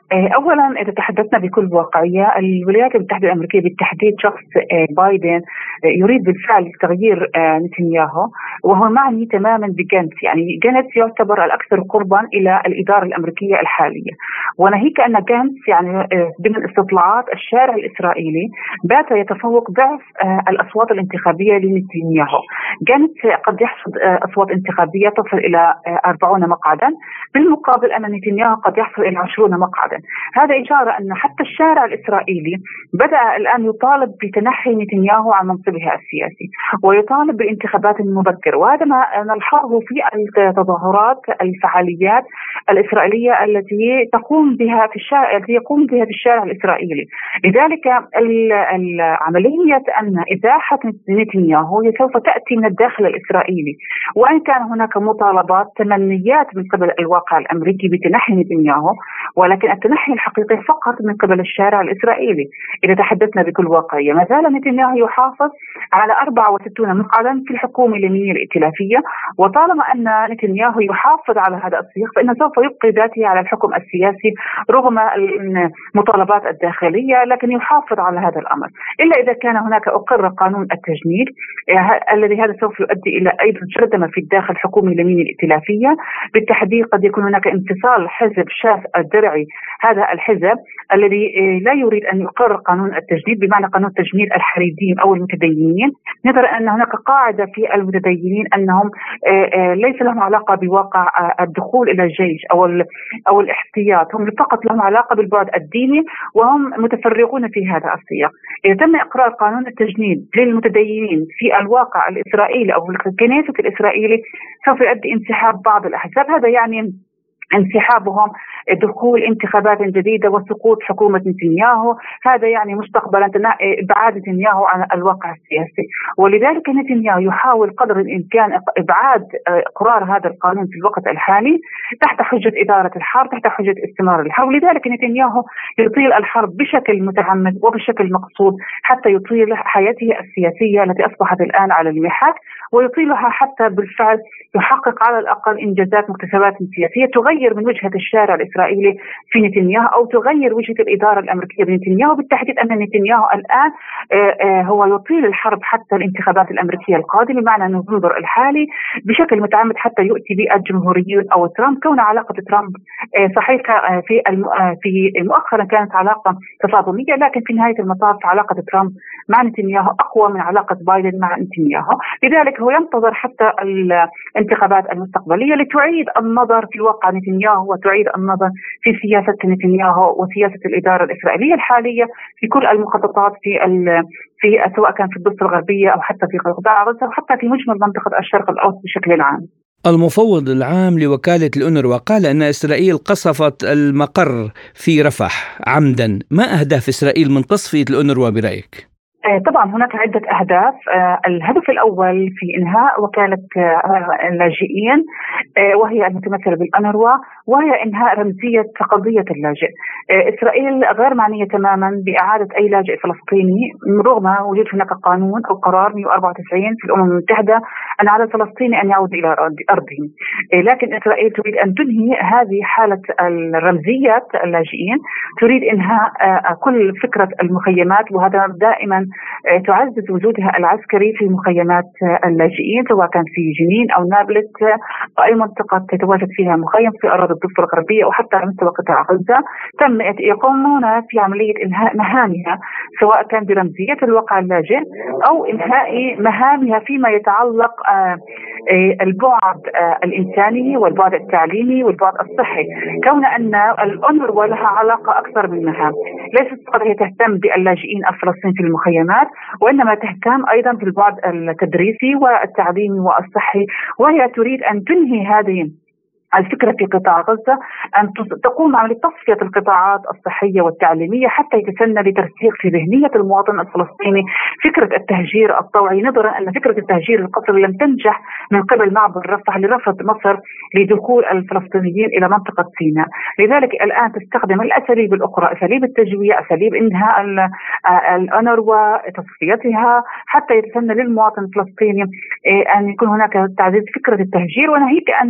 أولا إذا تحدثنا بكل واقعية، الولايات المتحدة الأمريكية بالتحديد شخص بايدن يريد بالفعل تغيير نتنياهو، وهو معني تماما بجانتس. يعني جانتس يعتبر الأكثر قربا إلى الإدارة الأمريكية الحالية، وناهيك أن جانتس يعني ضمن استطلاعات الشارع الإسرائيلي بات يتفوق ضعف الأصوات الانتخابية لنتنياهو. جانتس قد يحصد أصوات انتخابية تصل إلى 40 مقعدا، بالمقابل أن نتنياهو قد يحصل إلى 20 مقعدا. هذا إشارة أن حتى الشارع الإسرائيلي بدأ الآن يطالب بتنحي نتنياهو عن منصبه السياسي، ويطالب بالانتخابات المبكرة، وهذا ما نلحظه في التظاهرات الفعاليات الإسرائيلية التي يقوم بها في الشارع الإسرائيلي. لذلك العملية أن إزاحة نتنياهو سوف تأتي من الداخل الإسرائيلي، وإن كان هناك مطالبات تمنيات من قبل الواقع الأمريكي بتنحي نتنياهو، ولكن التنحي الحقيقي فقط من قبل الشارع الإسرائيلي. إذا تحدثنا بكل واقعية، ما زال نتنياهو يحافظ على 64 مقعدا في الحكومة اليمينية الائتلافية، وطالما أن نتنياهو يحافظ على هذا الصيغ فإنه سوف يبقي ذاته على الحكم السياسي رغم المطالبات الداخلية، لكن يحافظ على هذا الأمر إلا إذا كان هناك أقر قانون التجنيد الذي هذا سوف يؤدي إلى أيضا شرذمة في الداخل الحكومة اليمينية الائتلافية. بالتحديد قد يكون هناك انفصال حزب شاف الدرعي، هذا الحزب الذي لا يريد أن يقر قانون التجنيد بمعنى قانون تجنيد الحريدين أو المتدينين، نظرا أن هناك قاعدة في المتدينين أنهم ليس لهم علاقة بواقع الدخول إلى الجيش أو الاحتياط، هم فقط لهم علاقة بالبعد الديني، وهم متفرغون في هذا السياق. إذا تم إقرار قانون التجنيد للمتدينين في الواقع الإسرائيلي أو الكنيسة الإسرائيلي سوف يؤدي انسحاب بعض الأحزاب، هذا يعني انسحابهم، دخول انتخابات جديدة وسقوط حكومة نتنياهو، هذا يعني مستقبلا إبعاد نتنياهو عن الواقع السياسي. ولذلك نتنياهو يحاول قدر الإمكان إبعاد إقرار هذا القانون في الوقت الحالي تحت حجة إدارة الحرب، تحت حجة استمرار الحرب. لذلك نتنياهو يطيل الحرب بشكل متعمد وبشكل مقصود حتى يطيل حياته السياسية التي أصبحت الآن على المحك، ويطيلها حتى بالفعل يحقق على الأقل إنجازات مكتسبات سياسية تغير من وجهة الشارع الإسرائيلي في نتنياهو أو تغير وجهة الإدارة الأمريكية بنتنياهو. بالتحديد أن نتنياهو الآن هو يطيل الحرب حتى الانتخابات الأمريكية القادمة، بمعنى أنه ينظر الحالي بشكل متعمد حتى يؤتي به الجمهوريون أو ترامب، كون علاقة ترامب صحيح في مؤخرا كانت علاقة تصادمية، لكن في نهاية المطاف علاقة ترامب مع نتنياهو أقوى من علاقة بايدن مع نتنياهو. لذلك هو ينتظر حتى الانتخابات المستقبلية لتعيد النظر في واقع نتنياهو وتعيد النظر في سياسة نتنياهو وسياسة الإدارة الإسرائيلية الحالية في كل المخططات في سواء كان في الضفة الغربية أو حتى في قطاع غزة وحتى في مجمل منطقة الشرق الأوسط بشكل عام. المفوض العام لوكالة الأونروا قال أن إسرائيل قصفت المقر في رفح عمدا. ما أهداف إسرائيل من تصفية الأونروا برأيك؟ طبعا هناك عدة أهداف. الهدف الأول في إنهاء وكالة اللاجئين وهي المتمثلة بالأونروا، وهي إنهاء رمزية قضية اللاجئ. إسرائيل غير معنية تماما بإعادة أي لاجئ فلسطيني رغم وجود هناك قانون أو قرار 194 في الأمم المتحدة أن على الفلسطيني أن يعود إلى أرضهم، لكن إسرائيل تريد أن تنهي هذه حالة الرمزية اللاجئين، تريد إنهاء كل فكرة المخيمات، وهذا دائما تعزز وجودها العسكري في مخيمات اللاجئين سواء كان في جنين أو نابلس أو أي منطقة تتواجد فيها مخيم في أراضي الضفة الغربية أو حتى على مستوى قطاع غزة. تم يقومون في عملية إنهاء مهامها سواء كان برمزية الواقع اللاجئ أو إنهاء مهامها فيما يتعلق البعد الإنساني والبعد التعليمي والبعد الصحي، كون أن الأونروا لها علاقة أكثر من مهام، ليست فقط هي تهتم باللاجئين الفلسطينيين في المخيمات وإنما تهتم أيضا بالبعد التدريسي والتعليمي والصحي، وهي تريد أن تنهي هذه الفكرة في قطاع غزة، أن تقوم عملية تصفية القطاعات الصحية والتعليمية حتى يتسنى لترسيخ في ذهنية المواطن الفلسطيني فكرة التهجير الطوعي، نظرا أن فكرة التهجير القسري لم تنجح من قبل معبر رفح لرفض مصر لدخول الفلسطينيين إلى منطقة سيناء. لذلك الآن تستخدم الأساليب الأخرى، أساليب التجوية، أساليب إنهاء الأونروا، تصفيتها حتى يتسنى للمواطن الفلسطيني أن يكون هناك تعزيز فكرة التهجير، وناهيك أن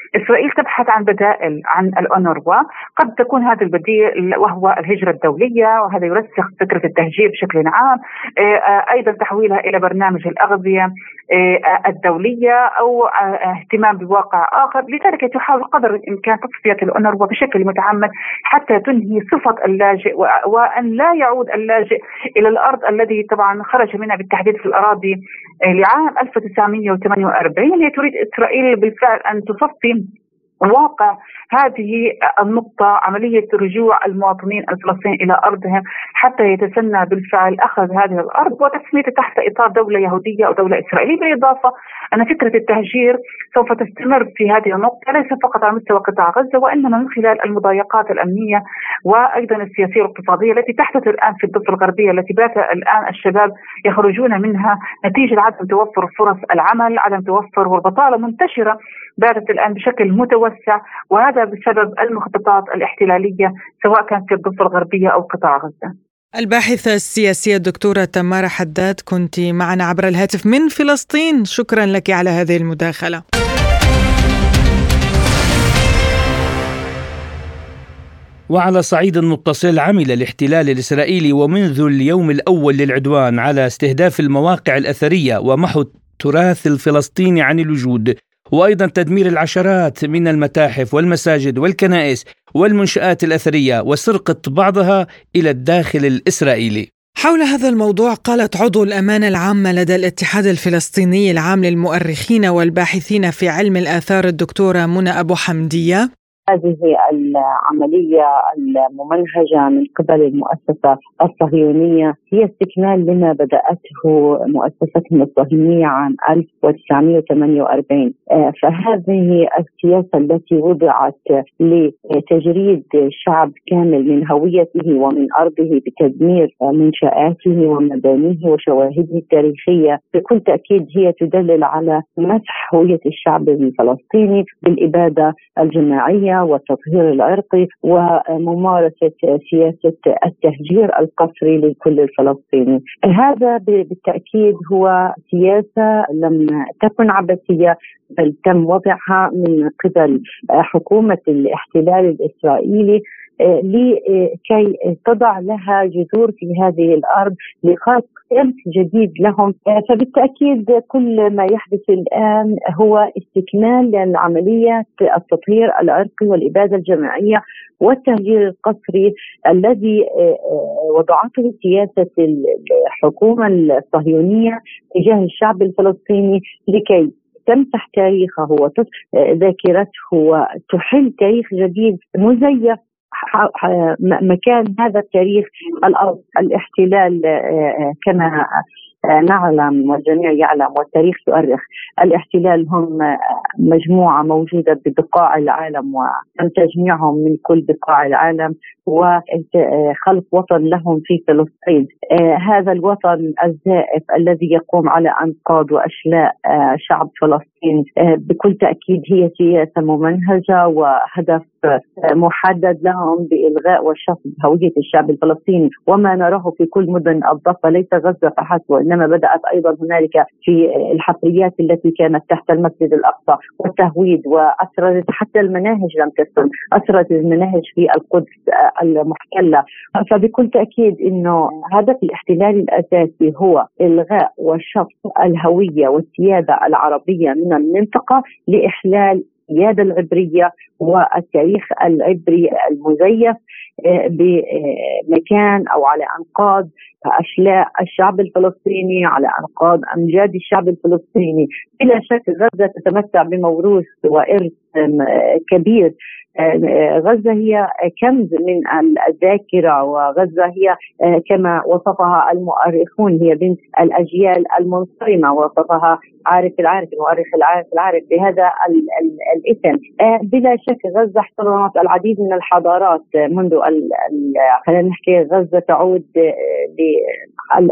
إسرائيل تبحث عن بدائل عن الأونروا، قد تكون هذا البديل وهو الهجرة الدولية، وهذا يرسخ فكرة التهجير بشكل عام، أيضا تحويلها إلى برنامج الأغذية الدولية أو اهتمام بواقع آخر. لذلك تحاول قدر الإمكان تصفية الأونروا بشكل متعمد حتى تنهي صفة اللاجئ، وأن لا يعود اللاجئ إلى الأرض الذي طبعا خرج منها بالتحديد في الأراضي لعام 1948. هي تريد إسرائيل بالفعل أن تصفي واقع هذه النقطة، عملية رجوع المواطنين الفلسطينيين إلى أرضهم حتى يتسنى بالفعل أخذ هذه الأرض وتسميتها تحت إطار دولة يهودية أو دولة إسرائيلية. بالإضافة أن فكرة التهجير سوف تستمر في هذه النقطة ليس فقط على مستوى قطاع غزة، وإنما من خلال المضايقات الأمنية وأيضا السياسية والاقتصادية التي تحدث الآن في الضفة الغربية، التي بات الآن الشباب يخرجون منها نتيجة عدم توفر فرص العمل، عدم توفر، والبطالة منتشرة باتت الآن بشكل متوسع، وهذا بسبب المخططات الاحتلالية سواء كانت في الضفة الغربية أو قطاع غزة. الباحثة السياسية الدكتورة تمارا حداد كنت معنا عبر الهاتف من فلسطين، شكرا لك على هذه المداخلة. وعلى صعيد متصل، عمل الاحتلال الإسرائيلي ومنذ اليوم الأول للعدوان على استهداف المواقع الأثرية ومحو التراث الفلسطيني عن الوجود، وأيضا تدمير العشرات من المتاحف والمساجد والكنائس والمنشآت الأثرية وسرقة بعضها إلى الداخل الإسرائيلي. حول هذا الموضوع قالت عضو الأمانة العامة لدى الاتحاد الفلسطيني العام للمؤرخين والباحثين في علم الآثار الدكتورة منى أبو حمدية: هذه العملية الممنهجة من قبل المؤسسة الصهيونية هي استكمال لما بدأته مؤسستهم الصهيونية عام 1948. فهذه السياسة التي وضعت لتجريد شعب كامل من هويته ومن أرضه بتدمير منشآته ومبانيه وشواهده التاريخية بكل تأكيد هي تدلل على مسح هوية الشعب الفلسطيني بالإبادة الجماعية والتطهير العرقي وممارسة سياسة التهجير القسري لكل الفلسطيني. هذا بالتأكيد هو سياسة لم تكن عبثية، بل تم وضعها من قبل حكومة الاحتلال الإسرائيلي لكي تضع لها جذور في هذه الأرض لخلق إرث جديد لهم. فبالتأكيد كل ما يحدث الآن هو استكمال لعملية التطهير العرقي والإبادة الجماعية والتهجير القسري الذي وضعته سياسة الحكومة الصهيونية تجاه الشعب الفلسطيني لكي تمسح تاريخه وذاكرته وتحل تاريخ جديد مزيف مكان هذا التاريخ. الأرض الاحتلال كما نعلم والجميع يعلم والتاريخ يؤرخ، الاحتلال هم مجموعة موجودة ببقاع العالم وتم تجميعهم من كل بقاع العالم وخلق وطن لهم في فلسطين. هذا الوطن الزائف الذي يقوم على أنقاض وأشلاء شعب فلسطين بكل تأكيد هي سياسة ممنهجة وهدف محدد لهم بإلغاء وشطب هوية الشعب الفلسطيني. وما نراه في كل مدن الضفة ليس غزة فحسب، وإنما بدأت أيضا هنالك في الحفريات التي كانت تحت المسجد الأقصى والتهويد، وأسرت حتى المناهج لم تسلم، أسرت المناهج في القدس المحتلة. فبكل تأكيد إنه هدف الاحتلال الأساسي هو إلغاء وشطب الهوية والسيادة العربية من المنطقة لإحلال السيادة العبرية والتاريخ العبري المزيف بمكان أو على أنقاض أشلاء الشعب الفلسطيني، على أنقاض أمجاد الشعب الفلسطيني. بلا شك غزة تتمتع بموروث وإرث كبير. غزة هي كنز من الذاكرة، وغزة هي كما وصفها المؤرخون هي بنت الأجيال المنصرمة، وصفها عارف المؤرخ العارف بهذا الاسم. بلا شك غزة احتضنت العديد من الحضارات منذ خلينا نحكي غزة تعود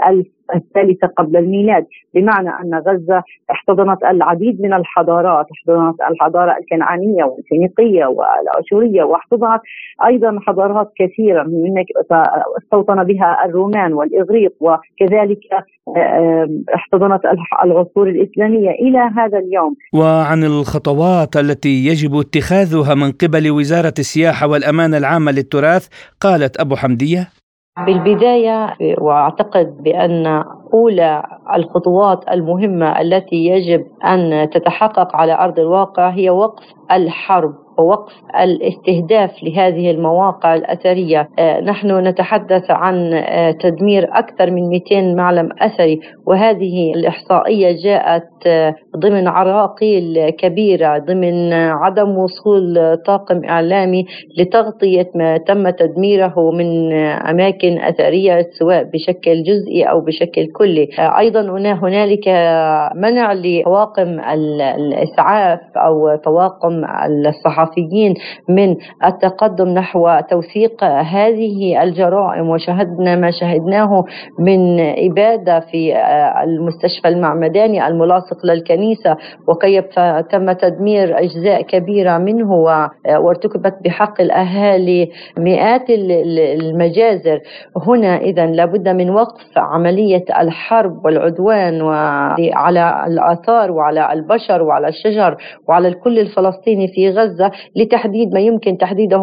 الثالثة قبل الميلاد، بمعنى أن غزة احتضنت العديد من الحضارات، احتضنت الحضارة الكنعانية والفينيقية والأشورية، واحتضنت أيضا حضارات كثيرة من استوطن بها الرومان والإغريق، وكذلك احتضنت العصور الإسلامية إلى هذا اليوم. وعن الخطوات التي يجب اتخاذها من قبل وزارة السياحة والأمانة العامة للتراث، قالت أبو حمدية: بالبداية وأعتقد بأن أولى الخطوات المهمة التي يجب أن تتحقق على أرض الواقع هي وقف الحرب ووقف الاستهداف لهذه المواقع الأثرية. نحن نتحدث عن تدمير أكثر من 200 معلم أثري، وهذه الإحصائية جاءت ضمن عراقيل كبيرة، ضمن عدم وصول طاقم إعلامي لتغطية ما تم تدميره من أماكن أثرية سواء بشكل جزئي أو بشكل كلي. أيضا هنالك منع لطواقم الإسعاف أو طواقم الصحافيين من التقدم نحو توثيق هذه الجرائم، وشهدنا ما شهدناه من إبادة في المستشفى المعمداني الملاصق للكنيسة، وكيف تم تدمير أجزاء كبيرة منه وارتكبت بحق الأهالي مئات المجازر. هنا إذن لابد من وقف عملية الحرب والعدوان على الآثار وعلى البشر وعلى الشجر وعلى الكل الفلسطيني في غزة، لتحديد ما يمكن تحديده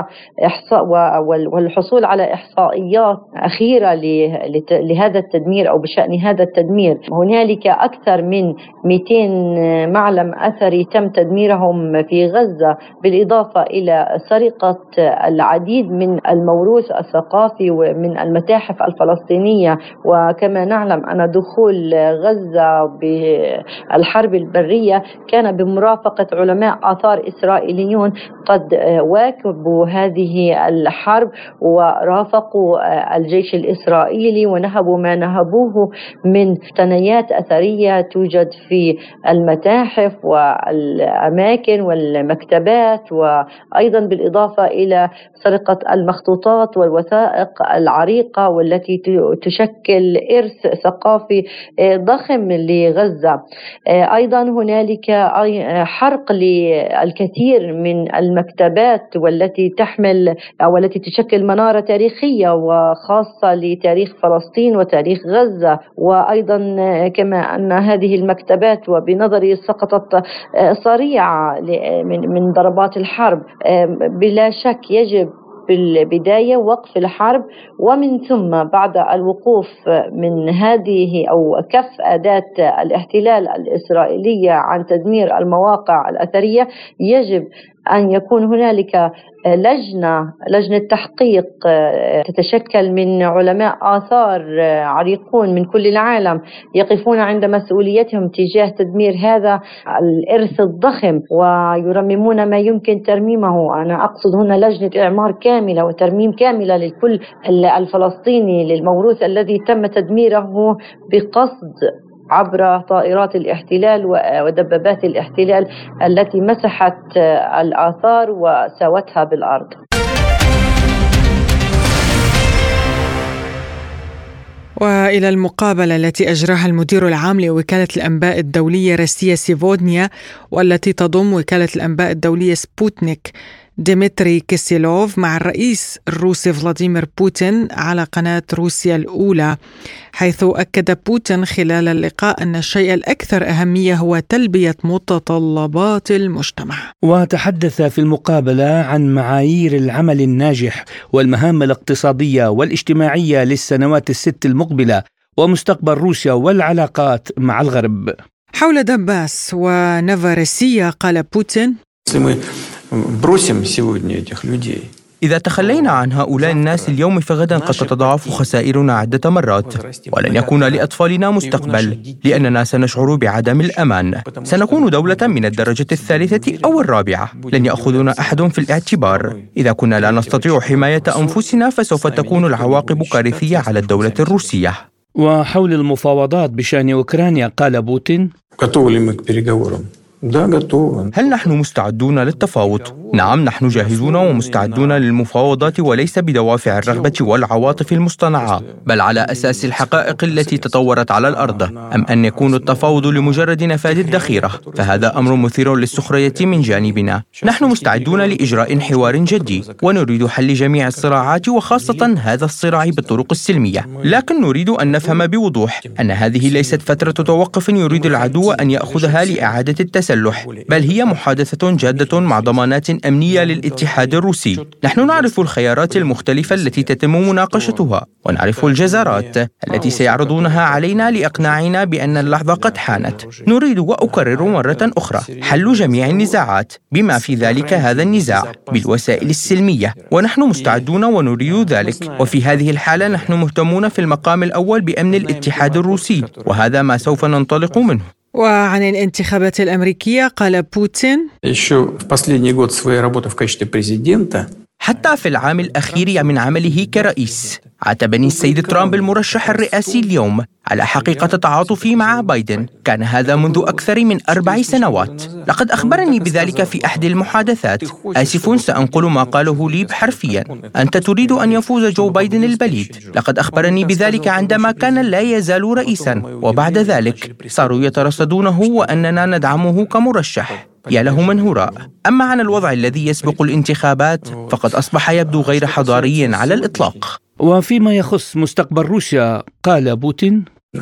والحصول على إحصائيات أخيرة لهذا التدمير أو بشأن هذا التدمير. هنالك أكثر من 200 معلم أثري تم تدميرهم في غزة، بالإضافة إلى سرقة العديد من الموروث الثقافي ومن المتاحف الفلسطينية. وكما نعلم أن دخول غزة بالحرب البرية كان بمرافقة علماء آثار إسرائيليون قد واكبوا هذه الحرب ورافقوا الجيش الإسرائيلي ونهبوا ما نهبوه من ثنايات أثرية توجد في المتاحف والأماكن والمكتبات، وأيضا بالإضافة إلى سرقة المخطوطات والوثائق العريقة والتي تشكل إرث ثقافي ضخم لغزة. أيضا هنالك حرق للكثير من المكتبات والتي تحمل أو التي تشكل منارة تاريخية وخاصة لتاريخ فلسطين وتاريخ غزة. وأيضا كما أن هذه المكتبات وبنظري سقطت صريعة من ضربات الحرب، بلا شك يجب بالبداية وقف الحرب، ومن ثم بعد الوقوف من هذه أو كف أداة الاحتلال الإسرائيلية عن تدمير المواقع الأثرية، يجب أن يكون هنالك لجنة تحقيق تتشكل من علماء آثار عريقون من كل العالم يقفون عند مسؤوليتهم تجاه تدمير هذا الإرث الضخم ويرممون ما يمكن ترميمه. أنا أقصد هنا لجنة إعمار كاملة وترميم كاملة للكل الفلسطيني للموروث الذي تم تدميره بقصد عبر طائرات الاحتلال ودبابات الاحتلال التي مسحت الآثار وساوتها بالأرض. وإلى المقابلة التي أجراها المدير العام لوكالة الأنباء الدولية روسيا سيفودنيا، والتي تضم وكالة الأنباء الدولية سبوتنيك، ديمتري كيسيلوف مع الرئيس الروسي فلاديمير بوتين على قناة روسيا الأولى، حيث أكد بوتين خلال اللقاء أن الشيء الأكثر أهمية هو تلبية متطلبات المجتمع. وتحدث في المقابلة عن معايير العمل الناجح والمهام الاقتصادية والاجتماعية للسنوات الست المقبلة ومستقبل روسيا والعلاقات مع الغرب. حول دباس ونوفارسيا قال بوتين: إذا تخلينا عن هؤلاء الناس اليوم فغدا قد تتضاعف خسائرنا عدة مرات، ولن يكون لأطفالنا مستقبل لأننا سنشعر بعدم الأمان. سنكون دولة من الدرجة الثالثة أو الرابعة، لن يأخذنا أحد في الاعتبار. إذا كنا لا نستطيع حماية أنفسنا فسوف تكون العواقب كارثية على الدولة الروسية. وحول المفاوضات بشأن أوكرانيا قال بوتين: هل نحن مستعدون للتفاوض؟ نعم، نحن جاهزون ومستعدون للمفاوضات، وليس بدوافع الرغبة والعواطف المصطنعة، بل على أساس الحقائق التي تطورت على الأرض. أم أن يكون التفاوض لمجرد نفاذ الذخيرة، فهذا أمر مثير للسخرية من جانبنا. نحن مستعدون لإجراء حوار جدي، ونريد حل جميع الصراعات وخاصة هذا الصراع بالطرق السلمية، لكن نريد أن نفهم بوضوح أن هذه ليست فترة توقف يريد العدو أن يأخذها لإعادة التسلح، بل هي محادثة جادة مع ضمانات أمنية للاتحاد الروسي. نحن نعرف الخيارات المختلفة التي تتم مناقشتها، ونعرف الجزرات التي سيعرضونها علينا لإقناعنا بأن اللحظة قد حانت. نريد، وأكرر مرة أخرى، حل جميع النزاعات بما في ذلك هذا النزاع بالوسائل السلمية، ونحن مستعدون ونريد ذلك. وفي هذه الحالة نحن مهتمون في المقام الأول بأمن الاتحاد الروسي، وهذا ما سوف ننطلق منه. وعن الانتخابات الأمريكية قال بوتين: حتى في العام الأخير من عمله كرئيس عاتبني السيد ترامب المرشح الرئاسي اليوم على حقيقة تعاطفي مع بايدن. كان هذا منذ أكثر من 4 سنوات. لقد أخبرني بذلك في أحد المحادثات. آسف، سأنقل ما قاله لي حرفيا: أنت تريد أن يفوز جو بايدن البليد. لقد أخبرني بذلك عندما كان لا يزال رئيسا، وبعد ذلك صاروا يترصدونه وأننا ندعمه كمرشح. يا له من هراء. أما عن الوضع الذي يسبق الانتخابات فقد أصبح يبدو غير حضاري على الإطلاق. وفيما يخص مستقبل روسيا قال بوتين: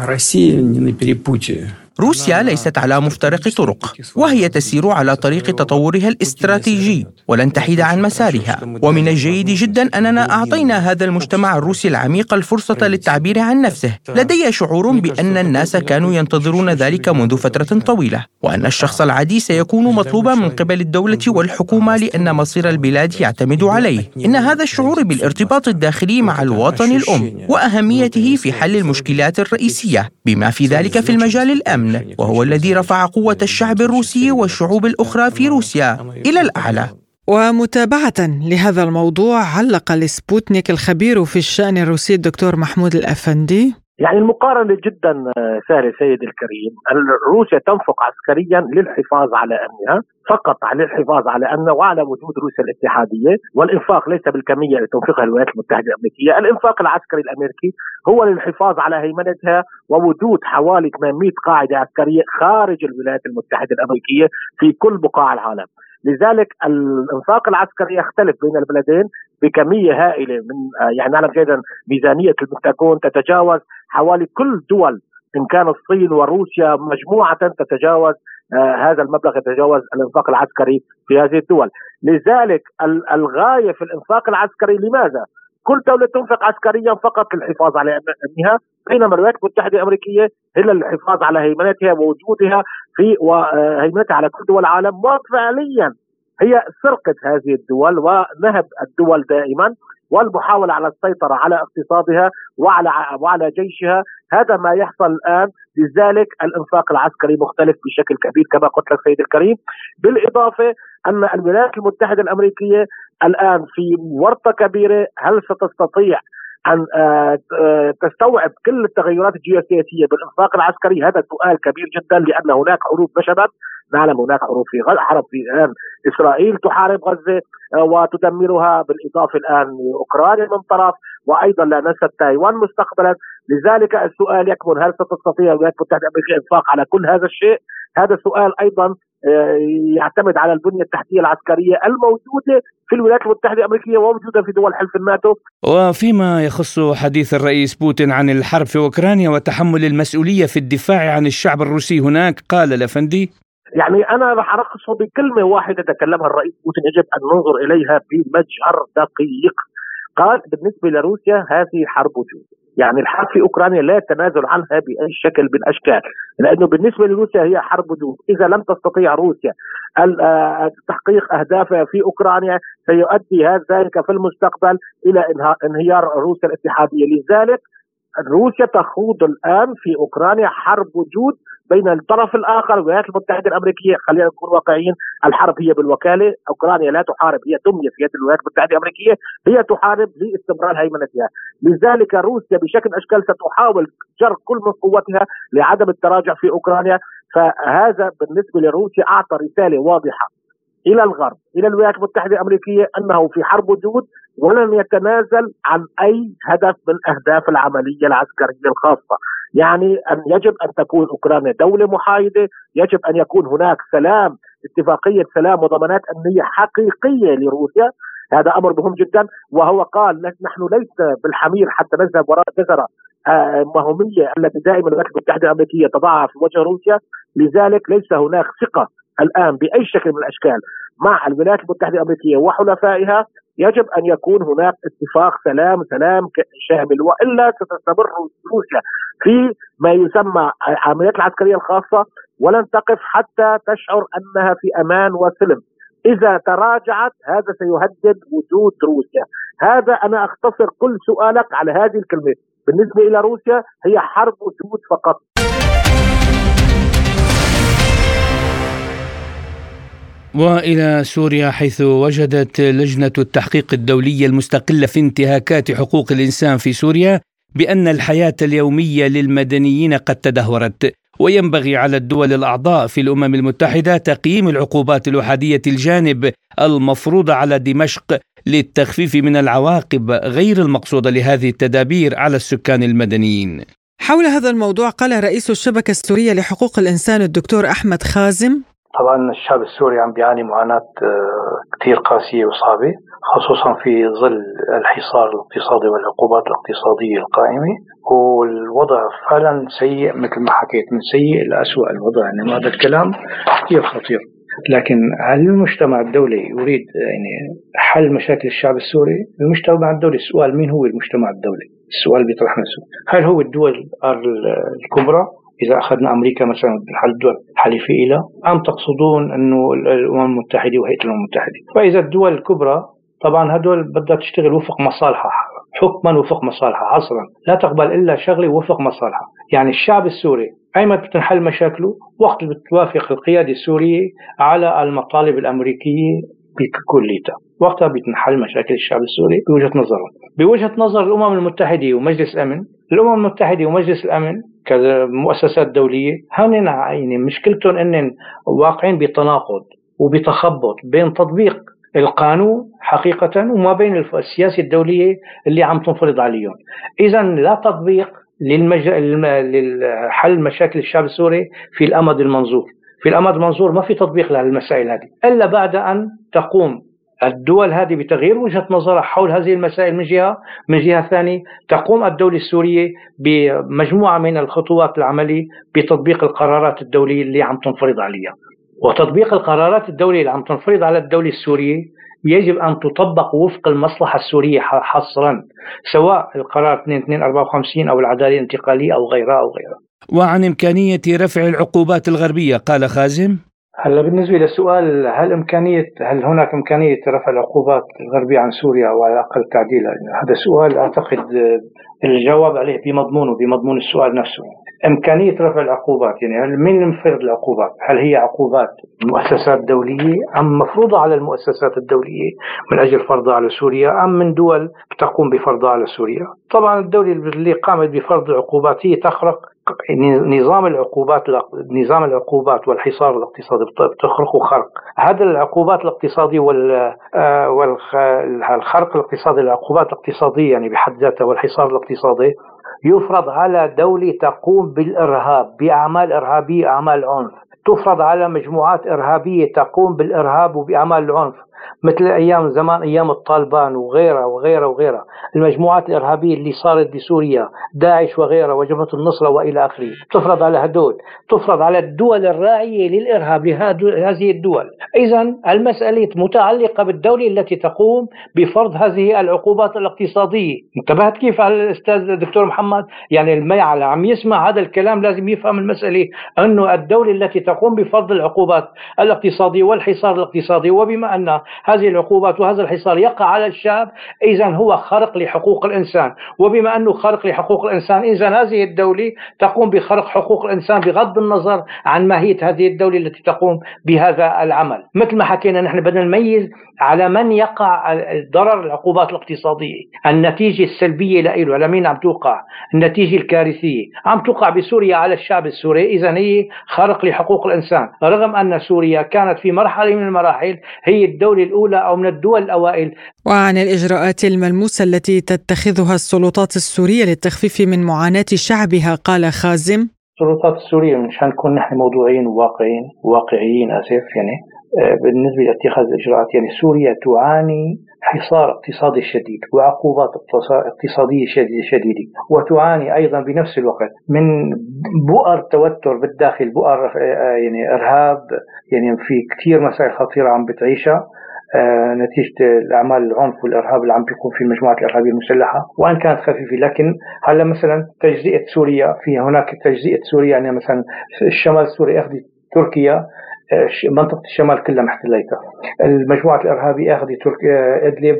روسيا ليست على مفترق طرق، وهي تسير على طريق تطورها الاستراتيجي ولن تحيد عن مسارها. ومن الجيد جدا أننا أعطينا هذا المجتمع الروسي العميق الفرصة للتعبير عن نفسه. لدي شعور بأن الناس كانوا ينتظرون ذلك منذ فترة طويلة، وأن الشخص العادي سيكون مطلوبا من قبل الدولة والحكومة لأن مصير البلاد يعتمد عليه. إن هذا الشعور بالارتباط الداخلي مع الوطن الأم وأهميته في حل المشكلات الرئيسية بما في ذلك في المجال الأمن، وهو الذي رفع قوة الشعب الروسي والشعوب الأخرى في روسيا إلى الأعلى. ومتابعة لهذا الموضوع علق لسبوتنيك الخبير في الشأن الروسي الدكتور محمود الأفندي: يعني المقارنة جدا سهلة سيد الكريم. روسيا تنفق عسكريا للحفاظ على أمنها، فقط على الحفاظ على أمنها وعلى وجود روسيا الاتحادية، والإنفاق ليس بالكمية اللي تنفقها الولايات المتحدة الأمريكية. الإنفاق العسكري الأمريكي هو للحفاظ على هيمنتها ووجود حوالي 800 قاعدة عسكرية خارج الولايات المتحدة الأمريكية في كل بقاع العالم. لذلك الانفاق العسكري يختلف بين البلدين بكمية هائلة من يعني نعلم جيدا ميزانية البنتاغون تتجاوز حوالي كل دول، إن كان الصين وروسيا مجموعة تتجاوز هذا المبلغ، يتجاوز الانفاق العسكري في هذه الدول. لذلك الغاية في الانفاق العسكري لماذا؟ كل دولة تنفق عسكريا فقط للحفاظ على أمنها، بينما الولايات المتحدة الأمريكية هي للحفاظ على هيمنتها ووجودها في وهيمنتها على كل دول العالم، وفعليا هي سرقة هذه الدول ونهب الدول دائما والمحاولة على السيطرة على اقتصادها وعلى جيشها. هذا ما يحصل الآن. لذلك الانفاق العسكري مختلف بشكل كبير كما قلت لك سيد الكريم. بالإضافة أن الولايات المتحدة الأمريكية الآن في ورطة كبيرة. هل ستستطيع أن تستوعب كل التغيرات الجيوسياسية بالإنفاق العسكري؟ هذا سؤال كبير جدا، لأن هناك حروب نشبت. نعلم هناك حرب في الآن إسرائيل تحارب غزة وتدمرها، بالإضافة الآن أوكرانيا من طرف، وأيضا لا ننسى تايوان مستقبلا. لذلك السؤال يكمن: هل ستستطيع الولايات المتحدة الأمريكية الإنفاق على كل هذا الشيء؟ هذا سؤال أيضا يعتمد على البنية التحتية العسكرية الموجودة في الولايات المتحدة الأمريكية وموجودة في دول حلف الناتو. وفيما يخص حديث الرئيس بوتين عن الحرب في أوكرانيا وتحمل المسؤولية في الدفاع عن الشعب الروسي هناك، قال الأفندي: يعني أنا رح ألخصه بكلمة واحدة تكلمها الرئيس بوتين يجب أن ننظر إليها بمجهر دقيق. قال: بالنسبة لروسيا هذه حرب وجود. يعني الحرب في أوكرانيا لا يتنازل عنها بأي شكل من الأشكال، لأنه بالنسبة لروسيا هي حرب وجود. إذا لم تستطيع روسيا تحقيق أهدافها في أوكرانيا سيؤدي ذلك في المستقبل إلى انهيار روسيا الاتحادية. لذلك روسيا تخوض الآن في أوكرانيا حرب وجود بين الطرف الآخر الولايات المتحدة الأمريكية. خلينا نكون واقعيين، الحرب هي بالوكالة. أوكرانيا لا تحارب، هي دمية في يد الولايات المتحدة الأمريكية، هي تحارب لاستمرار هيمنتها. لذلك روسيا بشكل من الأشكال ستحاول جر كل من قوتها لعدم التراجع في أوكرانيا. فهذا بالنسبة لروسيا أعطى رسالة واضحة إلى الغرب إلى الولايات المتحدة الأمريكية أنه في حرب وجود ولن يتنازل عن أي هدف من أهداف العملية العسكرية الخاصة. يعني أن يجب أن تكون أوكرانيا دولة محايدة، يجب أن يكون هناك سلام، اتفاقية سلام وضمانات أمنية حقيقية لروسيا. هذا أمر مهم جدا. وهو قال نحن ليس بالحمير حتى نذهب وراء جزرة مهمية التي دائما الولايات المتحدة الأمريكية تضعها في وجه روسيا. لذلك ليس هناك ثقة الآن بأي شكل من الأشكال مع الولايات المتحدة الأمريكية وحلفائها. يجب أن يكون هناك اتفاق سلام شامل، وإلا ستستمر روسيا في ما يسمى العمليات العسكرية الخاصة ولن تقف حتى تشعر أنها في أمان وسلم. إذا تراجعت هذا سيهدد وجود روسيا. هذا أنا أختصر كل سؤالك على هذه الكلمة. بالنسبة إلى روسيا هي حرب وجود فقط. وإلى سوريا، حيث وجدت لجنة التحقيق الدولية المستقلة في انتهاكات حقوق الإنسان في سوريا بأن الحياة اليومية للمدنيين قد تدهورت، وينبغي على الدول الأعضاء في الأمم المتحدة تقييم العقوبات الأحادية الجانب المفروضة على دمشق للتخفيف من العواقب غير المقصودة لهذه التدابير على السكان المدنيين. حول هذا الموضوع قال رئيس الشبكة السورية لحقوق الإنسان الدكتور أحمد خازم: طبعا الشعب السوري عم بيعاني معاناة كتير قاسية وصعبة، خصوصا في ظل الحصار الاقتصادي والعقوبات الاقتصادية القائمة، والوضع فعلا سيء مثل ما حكيت، من سيء لأسوأ الوضع. يعني هذا الكلام كثير خطير. لكن هل المجتمع الدولي يريد حل مشاكل الشعب السوري؟ المجتمع الدولي، السؤال مين هو المجتمع الدولي؟ السؤال بيطرح نفسه. هل هو الدول الكبرى؟ إذا أخذنا أمريكا مثلا الدول حليفة إلى، أم تقصدون أنه الأمم المتحدة وهيئة الأمم المتحدة؟ فإذا الدول الكبرى طبعا هدول بدها تشتغل وفق مصالحها، حكما وفق مصالحها، عصرا لا تقبل إلا شغلة وفق مصالحها. يعني الشعب السوري أيما بتنحل مشاكله وقت اللي بتوافق القيادة السورية على المطالب الأمريكية بكليتها، وقتها بتنحل مشاكل الشعب السوري بوجهة نظرهم. بوجهة نظر الأمم المتحدة ومجلس الأمن، الأمم المتحدة ومجلس الأمن كمؤسسات دولية هن مشكلتهم أنهم واقعين بتناقض وبتخبط بين تطبيق القانون حقيقة وما بين السياسة الدولية اللي عم تنفرض عليهم. إذا لا تطبيق للحل مشاكل الشعب السوري في الأمد المنظور. في الأمد المنظور ما في تطبيق للمسائل هذه إلا بعد أن تقوم الدول هذه بتغيير وجهة نظرها حول هذه المسائل من جهة ثانية تقوم الدولة السورية بمجموعة من الخطوات العملية بتطبيق القرارات الدولية اللي عم تنفرض عليها. وتطبيق القرارات الدولية اللي عم تنفرض على الدولة السورية يجب أن تطبق وفق المصلحة السورية حصرا، سواء القرار 2254 أو العدالة الانتقالية أو غيرها. وعن إمكانية رفع العقوبات الغربية قال خازم: هلا بالنسبة للسؤال هل هناك إمكانية رفع العقوبات الغربية عن سوريا أو على الأقل تعديلها، هذا سؤال أعتقد الجواب عليه بمضمون السؤال نفسه. إمكانية رفع العقوبات، يعني من المفرض العقوبات؟ هل هي عقوبات مؤسسات دولية أم مفروضة على المؤسسات الدولية من أجل فرضها على سوريا، أم من دول تقوم بفرضها على سوريا؟ طبعا الدولة اللي قامت بفرض العقوبات هي تخرق نظام العقوبات والحصار الاقتصادي، بتخرق وخرق. هذا العقوبات الاقتصادية والخرق الاقتصادي، العقوبات الاقتصادية يعني بحد ذاتها والحصار الاقتصادي يفرض على دولة تقوم بالإرهاب، بأعمال إرهابية، أعمال عنف، تفرض على مجموعات إرهابية تقوم بالإرهاب وبأعمال العنف، مثل أيام الطالبان وغيرها المجموعات الإرهابية اللي صارت بسوريا، داعش وغيرها وجبهة النصرة وإلى آخره. تفرض على هدول، تفرض على الدول الراعية للإرهاب لهذه الدول. إذن المسألة متعلقة بالدولة التي تقوم بفرض هذه العقوبات الاقتصادية. انتبهت كيف على الأستاذ الدكتور محمد؟ يعني الميعة عم يسمع هذا الكلام لازم يفهم المسألة أنه الدولة التي تقوم بفرض العقوبات الاقتصادية والحصار الاقتصادي، وبما أن هذه العقوبات وهذا الحصار يقع على الشعب، إذا هو خرق لحقوق الإنسان. وبما أنه خرق لحقوق الإنسان، إذا هذه الدولة تقوم بخرق حقوق الإنسان بغض النظر عن ماهية هذه الدولة التي تقوم بهذا العمل. مثل ما حكينا نحن بدنا نميز على من يقع الضرر، العقوبات الاقتصادية، النتيجة السلبية له على مين عم توقع؟ النتيجة الكارثية عم توقع بسوريا على الشعب السوري، إذا هي خرق لحقوق الإنسان، رغم أن سوريا كانت في مرحلة من المراحل هي الدولة الأولى أو من الدول الأوائل. وعن الإجراءات الملموسة التي تتخذها السلطات السورية للتخفيف من معاناة شعبها قال خازم: السلطات السورية مشان نكون نحن موضوعيين وواقعيين يعني بالنسبة لاتخاذ الإجراءات، يعني سوريا تعاني حصار اقتصادي شديد وعقوبات اقتصادية شديدة، وتعاني أيضا بنفس الوقت من بؤر توتر بالداخل، بؤر يعني إرهاب، يعني في كتير مسائل خطيرة عم بتعيشها نتيجة الأعمال العنف والإرهاب اللي عم بيقوم في المجموعات الإرهابية المسلحة، وإن كانت خفيفة. لكن هلا مثلا تجزئة سوريا، في هناك تجزئة سوريا، يعني مثلا الشمال السوري أخذ تركيا، منطقة الشمال كلها محتليتها، المجموعة الإرهابية أخذت إدلب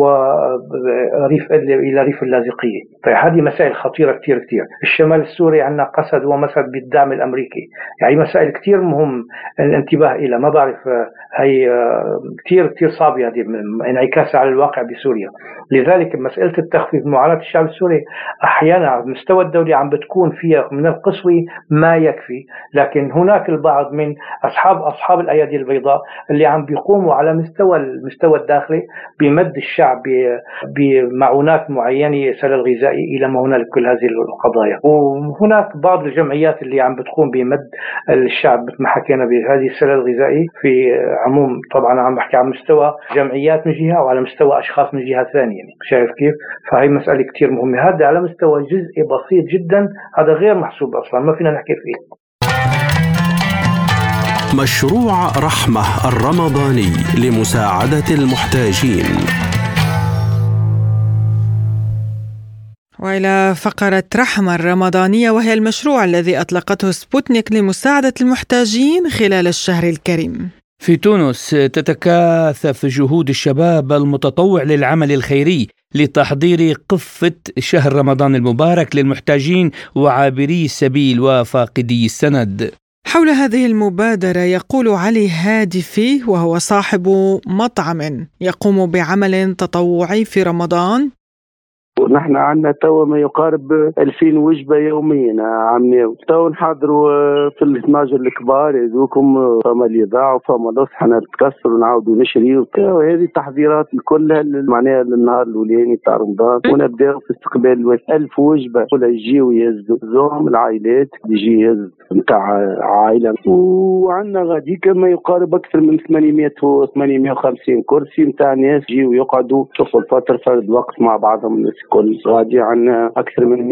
وريف إدلب إلى ريف اللاذقية. طيب هذه مسائل خطيرة كتير. الشمال السوري عندنا قسد ومسد بالدعم الأمريكي، يعني مسائل كتير مهم الانتباه إلى، ما بعرف هي كتير صعبة هذه انعكاسها على الواقع بسوريا. لذلك مسألة التخفيف معاناة الشعب السوري أحيانا على المستوى الدولي عم بتكون فيها من القسوة ما يكفي، لكن هناك البعض من أصحاب الأيادي البيضاء اللي عم بيقوموا على المستوى الداخلي بمد الشعب بمعونات معينة، سلل غذائي إلى ما هنالك كل هذه القضايا. وهناك بعض الجمعيات اللي عم بتقوم بمد الشعب مثل ما حكينا بهذه السلل الغذائي في عموم. طبعا عم بحكي على مستوى جمعيات من جهة وعلى مستوى أشخاص من جهة ثانية، يعني شايف كيف؟ فهي مسألة كتير مهمة. هذا على مستوى جزء بسيط جدا، هذا غير محسوب أصلا، ما فينا نحكي فيه. مشروع رحمة الرمضاني لمساعدة المحتاجين. وإلى فقرة رحمة الرمضانية، وهي المشروع الذي أطلقته سبوتنيك لمساعدة المحتاجين خلال الشهر الكريم. في تونس تتكاثف جهود الشباب المتطوع للعمل الخيري لتحضير قفة شهر رمضان المبارك للمحتاجين وعابري السبيل وفاقدي السند. حول هذه المبادرة يقول علي هادفي، وهو صاحب مطعم يقوم بعمل تطوعي في رمضان: نحن عندنا تو ما يقارب 2000 وجبة يوميا عملوا تو نحضروا في التناجر الكبار يذوكم، فما اللي ضاعوا فما نصحى نتكسر ونعاودوا نشري، وهذه التحضيرات كلها معناها للنهار الأولاني تاع رمضان، ونبداو في استقبال 1000 وجبة ولا يجيو يهزوهم العائلات، يجي يهز نتاع عائلة. وعندنا غادي كما يقارب أكثر من 800 و 850 كرسي نتاع ناس يجيو يقعدوا شوفوا الفترة فرد وقت مع بعضهم الناس كل غادي. عندنا أكثر من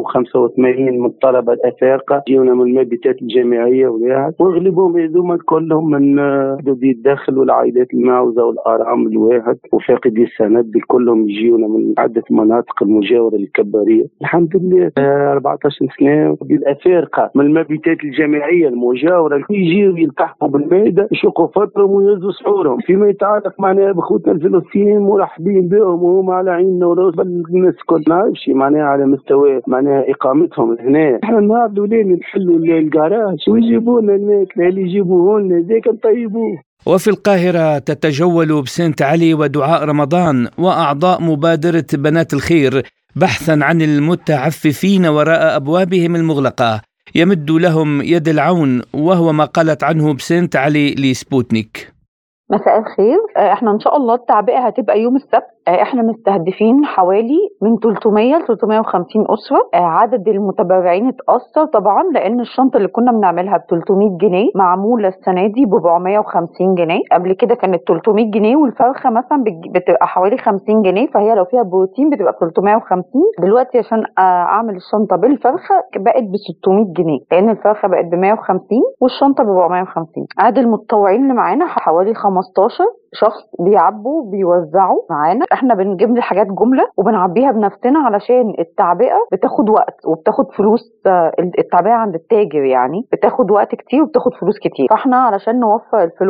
185 من الطلبة الأفارقة جيونا من المبيتات الجامعية وأغلبهم هذوما كلهم من حدود الداخل والعائلات المعوزة والأرامل الواحد وفاقدي السند، كلهم يجيونا من عدة مناطق المجاورة الكبارية. الحمد لله 14 سنة بالأفارقة من المبيتات الجامعية المجاورة يجيوا يلتحقوا بالمائدة يشقوا فترهم ويهزوا سحورهم. فيما يتعلق معناها بخوتنا الفلسطينيين مرحبين بهم وهم على عيننا وراسنا، الناس كل نعرفش معناها على مستوى معناها إقامتهم هنا. احنا النهار الأولاني نحلوا الجراج ويجيبونا الماكلة اللي يجيبوه لنا ذاك نطيبوه. وفي القاهرة تتجول بسنت علي ودعاء رمضان وأعضاء مبادرة بنات الخير بحثا عن المتعففين وراء أبوابهم المغلقة، يمد لهم يد العون، وهو ما قالت عنه بسنت علي لسبوتنيك. مساء الخير، احنا ان شاء الله التعبئة هتبقى يوم السبت. احنا مستهدفين حوالي من 300 ل 350 أسرة. عدد المتبرعين اتأثر طبعا لأن الشنطة اللي كنا بنعملها ب 300 جنيه معمولة السنة دي ب 450 جنيه. قبل كده كانت 300 جنيه والفرخة مثلا بتبقى حوالي 50 جنيه، فهي لو فيها بروتين بتبقى ب 350. دلوقتي عشان أعمل الشنطة بالفرخة بقت ب 600 جنيه لأن الفرخة بقت ب 150 والشنطة ب 450. عدد المتطوعين اللي معانا حوالي 15 شخص بيعبوا بيوزعوا معانا. احنا بنجيب الحاجات جملة وبنعبيها بنفسنا علشان التعبئة بتاخد وقت وبتاخد فلوس. التعبئة عند التاجر يعني بتاخد وقت كتير وبتاخد فلوس كتير، فاحنا علشان نوفر الفلوس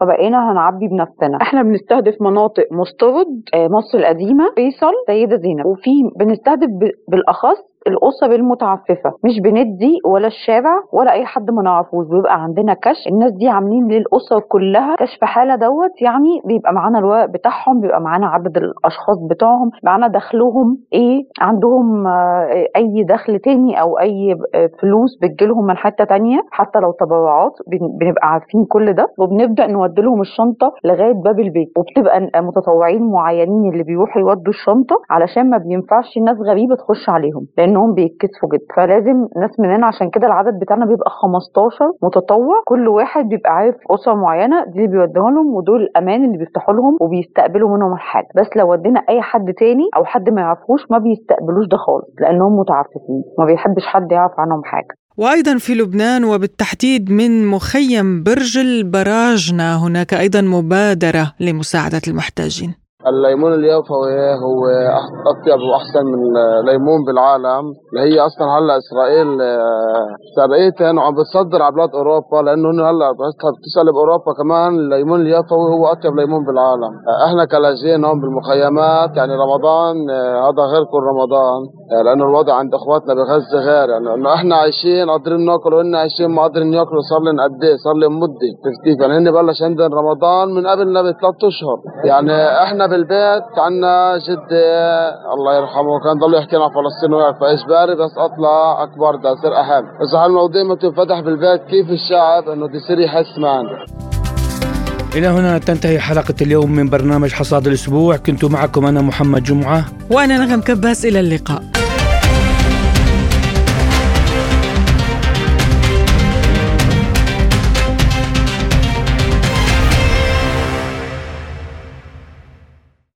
فبقينا هنعبي بنفسنا. احنا بنستهدف مناطق مسترد، مصر القديمة، فيصل، سيدة زينب، وفي بنستهدف بالأخص الأسر المتعففة. مش بندي ولا الشارع ولا أي حد ما نعرفوش، بيبقى عندنا كشف. الناس دي عاملين للأسر كلها كشف حالة يعني بيبقى معانا الورق بتاعهم، بيبقى معانا عدد الأشخاص بتوعهم، معانا دخلهم إيه، عندهم أي دخل تاني أو أي فلوس بتجيلهم من حتة تانية، حتى لو تبرعات بنبقى عارفين كل ده، وبنبدأ نودي لهم الشنطة لغاية باب البيت. وبتبقى متطوعين معينين اللي بيروحوا يودوا الشنطة، علشان ما بينفعش ناس غريبة تخش عليهم لانهم بيتكسفوا جدا. فلازم ناس مننا، عشان كده العدد بتاعنا بيبقى 15 متطوع، كل واحد بيبقى عارف اسره معينه دي اللي بيودوها لهم، ودول الامان اللي بيفتحوا لهم وبيستقبلوا منهم الحاجه. بس لو ودينا اي حد تاني او حد ما يعرفوش ما بيستقبلوش ده خالص، لانهم متعففين ما بيحبش حد يعرف عنهم حاجه. وأيضا في لبنان وبالتحديد من مخيم برج البراجنة هناك أيضا مبادرة لمساعدة المحتاجين. الليمون اليافوي هو أطيب وأحسن من ليمون بالعالم، اللي هي أصلا هلا إسرائيل سرقتها وعم بتصدر على بلاد أوروبا، لأنه هلا بتسأل بأوروبا كمان الليمون اليافوي هو أطيب ليمون بالعالم. إحنا كلاجئين هون بالمخيمات، يعني رمضان هذا غير كل رمضان، لأنه الوضع عند إخواتنا بغزة غير، يعني إنه إحنا عايشين قادرين ناكل وإن عايشين ما قادرين ياكلوا. صار لنا قد إيه؟ صار لنا مدة كتير، يعني هن بلش عندنا رمضان من قبلنا ب3 أشهر. يعني إحنا بالبيت عنا جدي الله يرحمه كان ضل يحكي عن فلسطين ويعرف إجباري، بس أطلع أكبر دا يصير أهم. إذا هالموضوع ما تنفتح بالبيت كيف الشعب إنه يصير يحس معنا. إلى هنا تنتهي حلقة اليوم من برنامج حصاد الأسبوع. كنت معكم أنا محمد جمعة وأنا نغم كباس. إلى اللقاء.